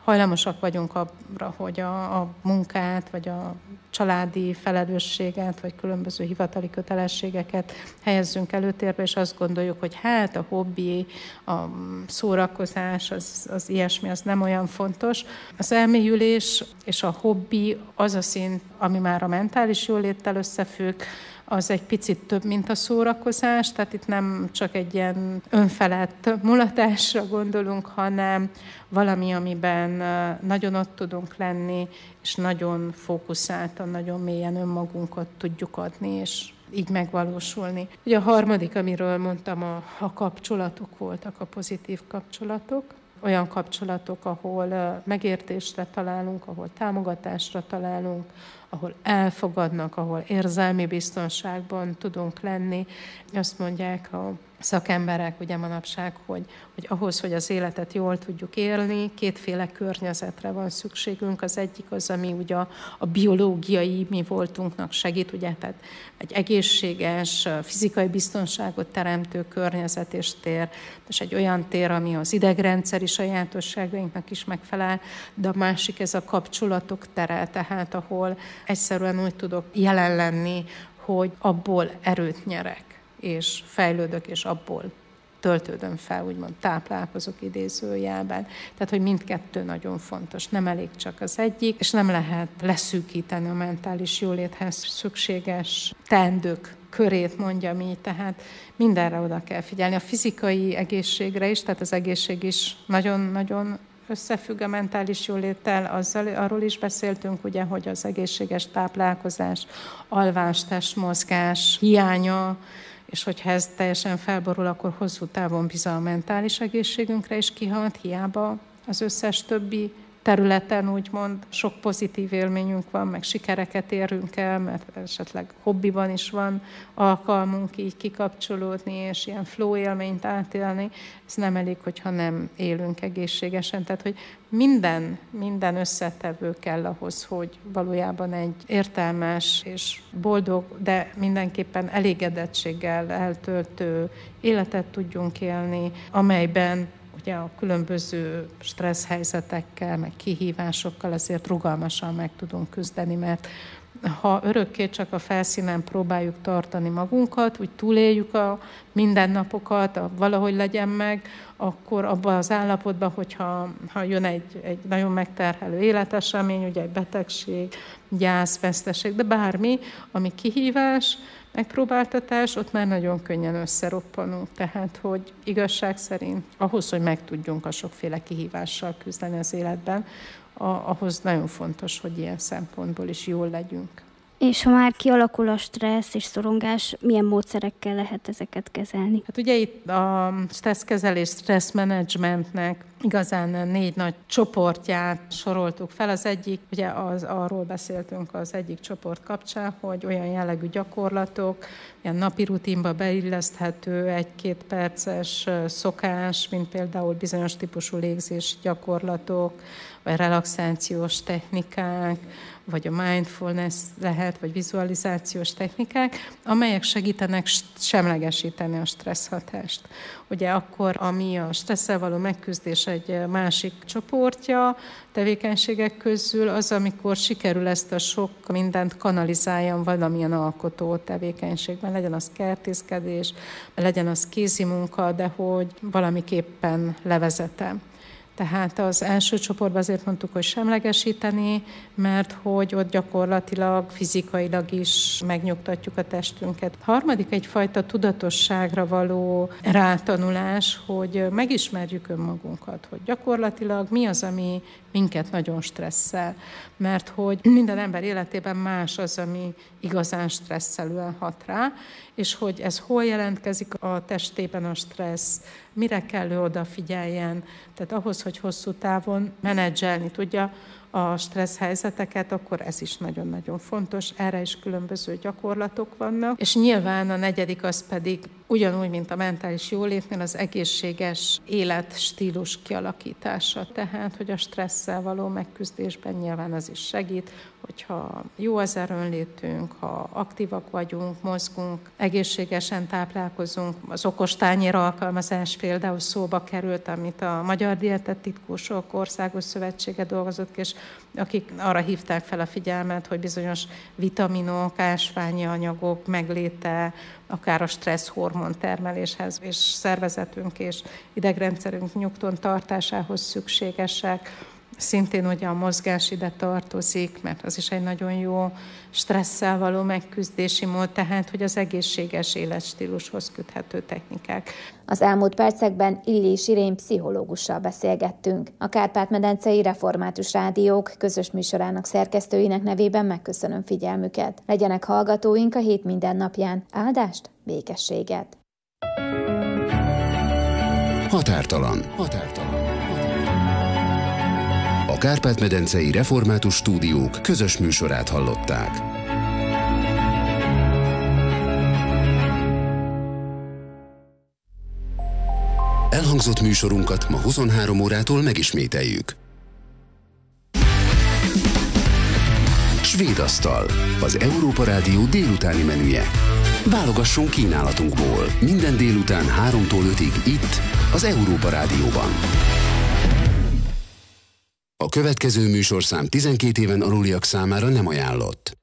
hajlamosak vagyunk arra, hogy a munkát, vagy a családi felelősséget, vagy különböző hivatali kötelességeket helyezzünk előtérbe, és azt gondoljuk, hogy hát a hobbi, a szórakozás, az ilyesmi, az nem olyan fontos. Az elmélyülés és a hobbi az a szint, ami már a mentális jóléttel összefügg, az egy picit több, mint a szórakozás, tehát itt nem csak egy ilyen önfelett mulatásra gondolunk, hanem valami, amiben nagyon ott tudunk lenni, és nagyon fókuszáltan, nagyon mélyen önmagunkat tudjuk adni, és így megvalósulni. Ugye a harmadik, amiről mondtam, a kapcsolatok voltak, a pozitív kapcsolatok. Olyan kapcsolatok, ahol megértésre találunk, ahol támogatásra találunk, ahol elfogadnak, ahol érzelmi biztonságban tudunk lenni. Azt mondják a szakemberek ugye manapság, hogy ahhoz, hogy az életet jól tudjuk élni, kétféle környezetre van szükségünk. Az egyik az, ami ugye a biológiai mi voltunknak segít, ugye, tehát egy egészséges, fizikai biztonságot teremtő környezet és tér, és egy olyan tér, ami az idegrendszeri sajátosságainknak is megfelel, de a másik ez a kapcsolatok tere, tehát ahol egyszerűen úgy tudok jelen lenni, hogy abból erőt nyerek, és fejlődök, és abból töltődöm fel, úgymond táplálkozok idézőjelben. Tehát, hogy mindkettő nagyon fontos. Nem elég csak az egyik, és nem lehet leszűkíteni a mentális jóléthez szükséges teendők körét, mondjam így, tehát mindenre oda kell figyelni. A fizikai egészségre is, tehát az egészség is nagyon-nagyon összefügg a mentális jóléttel, arról is beszéltünk, ugye, hogy az egészséges táplálkozás, alvás, testmozgás hiánya, és hogyha ez teljesen felborul, akkor hosszú távon bizony a mentális egészségünkre is kihat, hiába az összes többi területen úgymond sok pozitív élményünk van, meg sikereket érünk el, mert esetleg hobbiban is van alkalmunk így kikapcsolódni, és ilyen flow élményt átélni. Ez nem elég, hogyha nem élünk egészségesen. Tehát, hogy minden összetevő kell ahhoz, hogy valójában egy értelmes és boldog, de mindenképpen elégedettséggel eltöltő életet tudjunk élni, amelyben ugye a különböző stressz helyzetekkel, meg kihívásokkal azért rugalmasan meg tudunk küzdeni, mert ha örökké csak a felszínen próbáljuk tartani magunkat, úgy túléljük a mindennapokat, valahogy legyen meg, akkor abban az állapotban, hogyha jön egy nagyon megterhelő életesemény, ugye egy betegség, gyász, veszteség, de bármi, ami kihívás, megpróbáltatás, ott már nagyon könnyen összeroppanunk. Tehát, hogy igazság szerint ahhoz, hogy meg tudjunk a sokféle kihívással küzdeni az életben, ahhoz nagyon fontos, hogy ilyen szempontból is jól legyünk. És ha már kialakul a stressz és szorongás, milyen módszerekkel lehet ezeket kezelni? Hát ugye itt a stresszkezelés, stresszmenedzsmentnek igazán 4 nagy csoportját soroltuk fel. Az egyik, ugye arról beszéltünk az egyik csoport kapcsán, hogy olyan jellegű gyakorlatok, ilyen napi rutinba beilleszthető 1-2 perces szokás, mint például bizonyos típusú légzés gyakorlatok, vagy relaxációs technikák, vagy a mindfulness lehet, vagy vizualizációs technikák, amelyek segítenek semlegesíteni a stressz hatást. Ugye akkor, ami a stresszel való megküzdés egy másik csoportja tevékenységek közül, az, amikor sikerül ezt a sok mindent kanalizáljon valamilyen alkotó tevékenységben, legyen az kertészkedés, legyen az kézimunka, de hogy valamiképpen levezetem. Tehát az első csoportban azért mondtuk, hogy semlegesíteni, mert hogy ott gyakorlatilag fizikailag is megnyugtatjuk a testünket. A harmadik egyfajta tudatosságra való rátanulás, hogy megismerjük önmagunkat, hogy gyakorlatilag mi az, ami minket nagyon stresszel. Mert hogy minden ember életében más az, ami igazán stresszelően hat rá, és hogy ez hol jelentkezik a testében a stressz, mire kell ő odafigyeljen. Tehát ahhoz, hogy hosszú távon menedzselni tudja a stressz helyzeteket, akkor ez is nagyon-nagyon fontos. Erre is különböző gyakorlatok vannak. És nyilván a negyedik az pedig ugyanúgy, mint a mentális jólétnél, az egészséges életstílus kialakítása. Tehát, hogy a stresszel való megküzdésben nyilván az is segít, hogy hogyha jó az erőnlétünk, ha aktívak vagyunk, mozgunk, egészségesen táplálkozunk. Az okostányér alkalmazás például szóba került, amit a Magyar Dietetetikusok Országos Szövetsége dolgozott, és akik arra hívták fel a figyelmet, hogy bizonyos vitaminok, ásványi anyagok megléte, akár a stressz hormon termeléshez, és szervezetünk és idegrendszerünk nyugton tartásához szükségesek. Szintén ugye a mozgás ide tartozik, mert az is egy nagyon jó stresszel való megküzdési mód, tehát hogy az egészséges életstílushoz köthető technikák. Az elmúlt percekben Illés Irén pszichológussal beszélgettünk. A Kárpát-medencei Református Rádiók közös műsorának szerkesztőinek nevében megköszönöm figyelmüket. Legyenek hallgatóink a hét minden napján. Áldást, békességet! Határtalan. A Kárpát-medencei Református Stúdiók közös műsorát hallották. Elhangzott műsorunkat ma 23 órától megismételjük. Svédasztal, az Európa Rádió délutáni menüje. Válogassunk kínálatunkból minden délután 3-tól 5-ig itt, az Európa Rádióban. A következő műsorszám 12 éven aluliak számára nem ajánlott.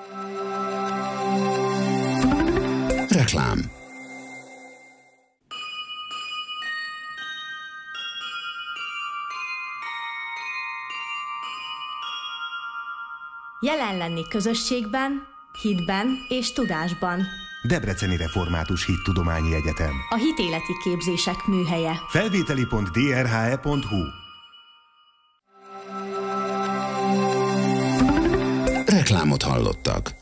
Reklám. Jelen lenni közösségben, hitben és tudásban. Debreceni Református Hittudományi Egyetem. A hitéleti képzések műhelye. Felvételi.drhe.hu. Reklámot hallottak.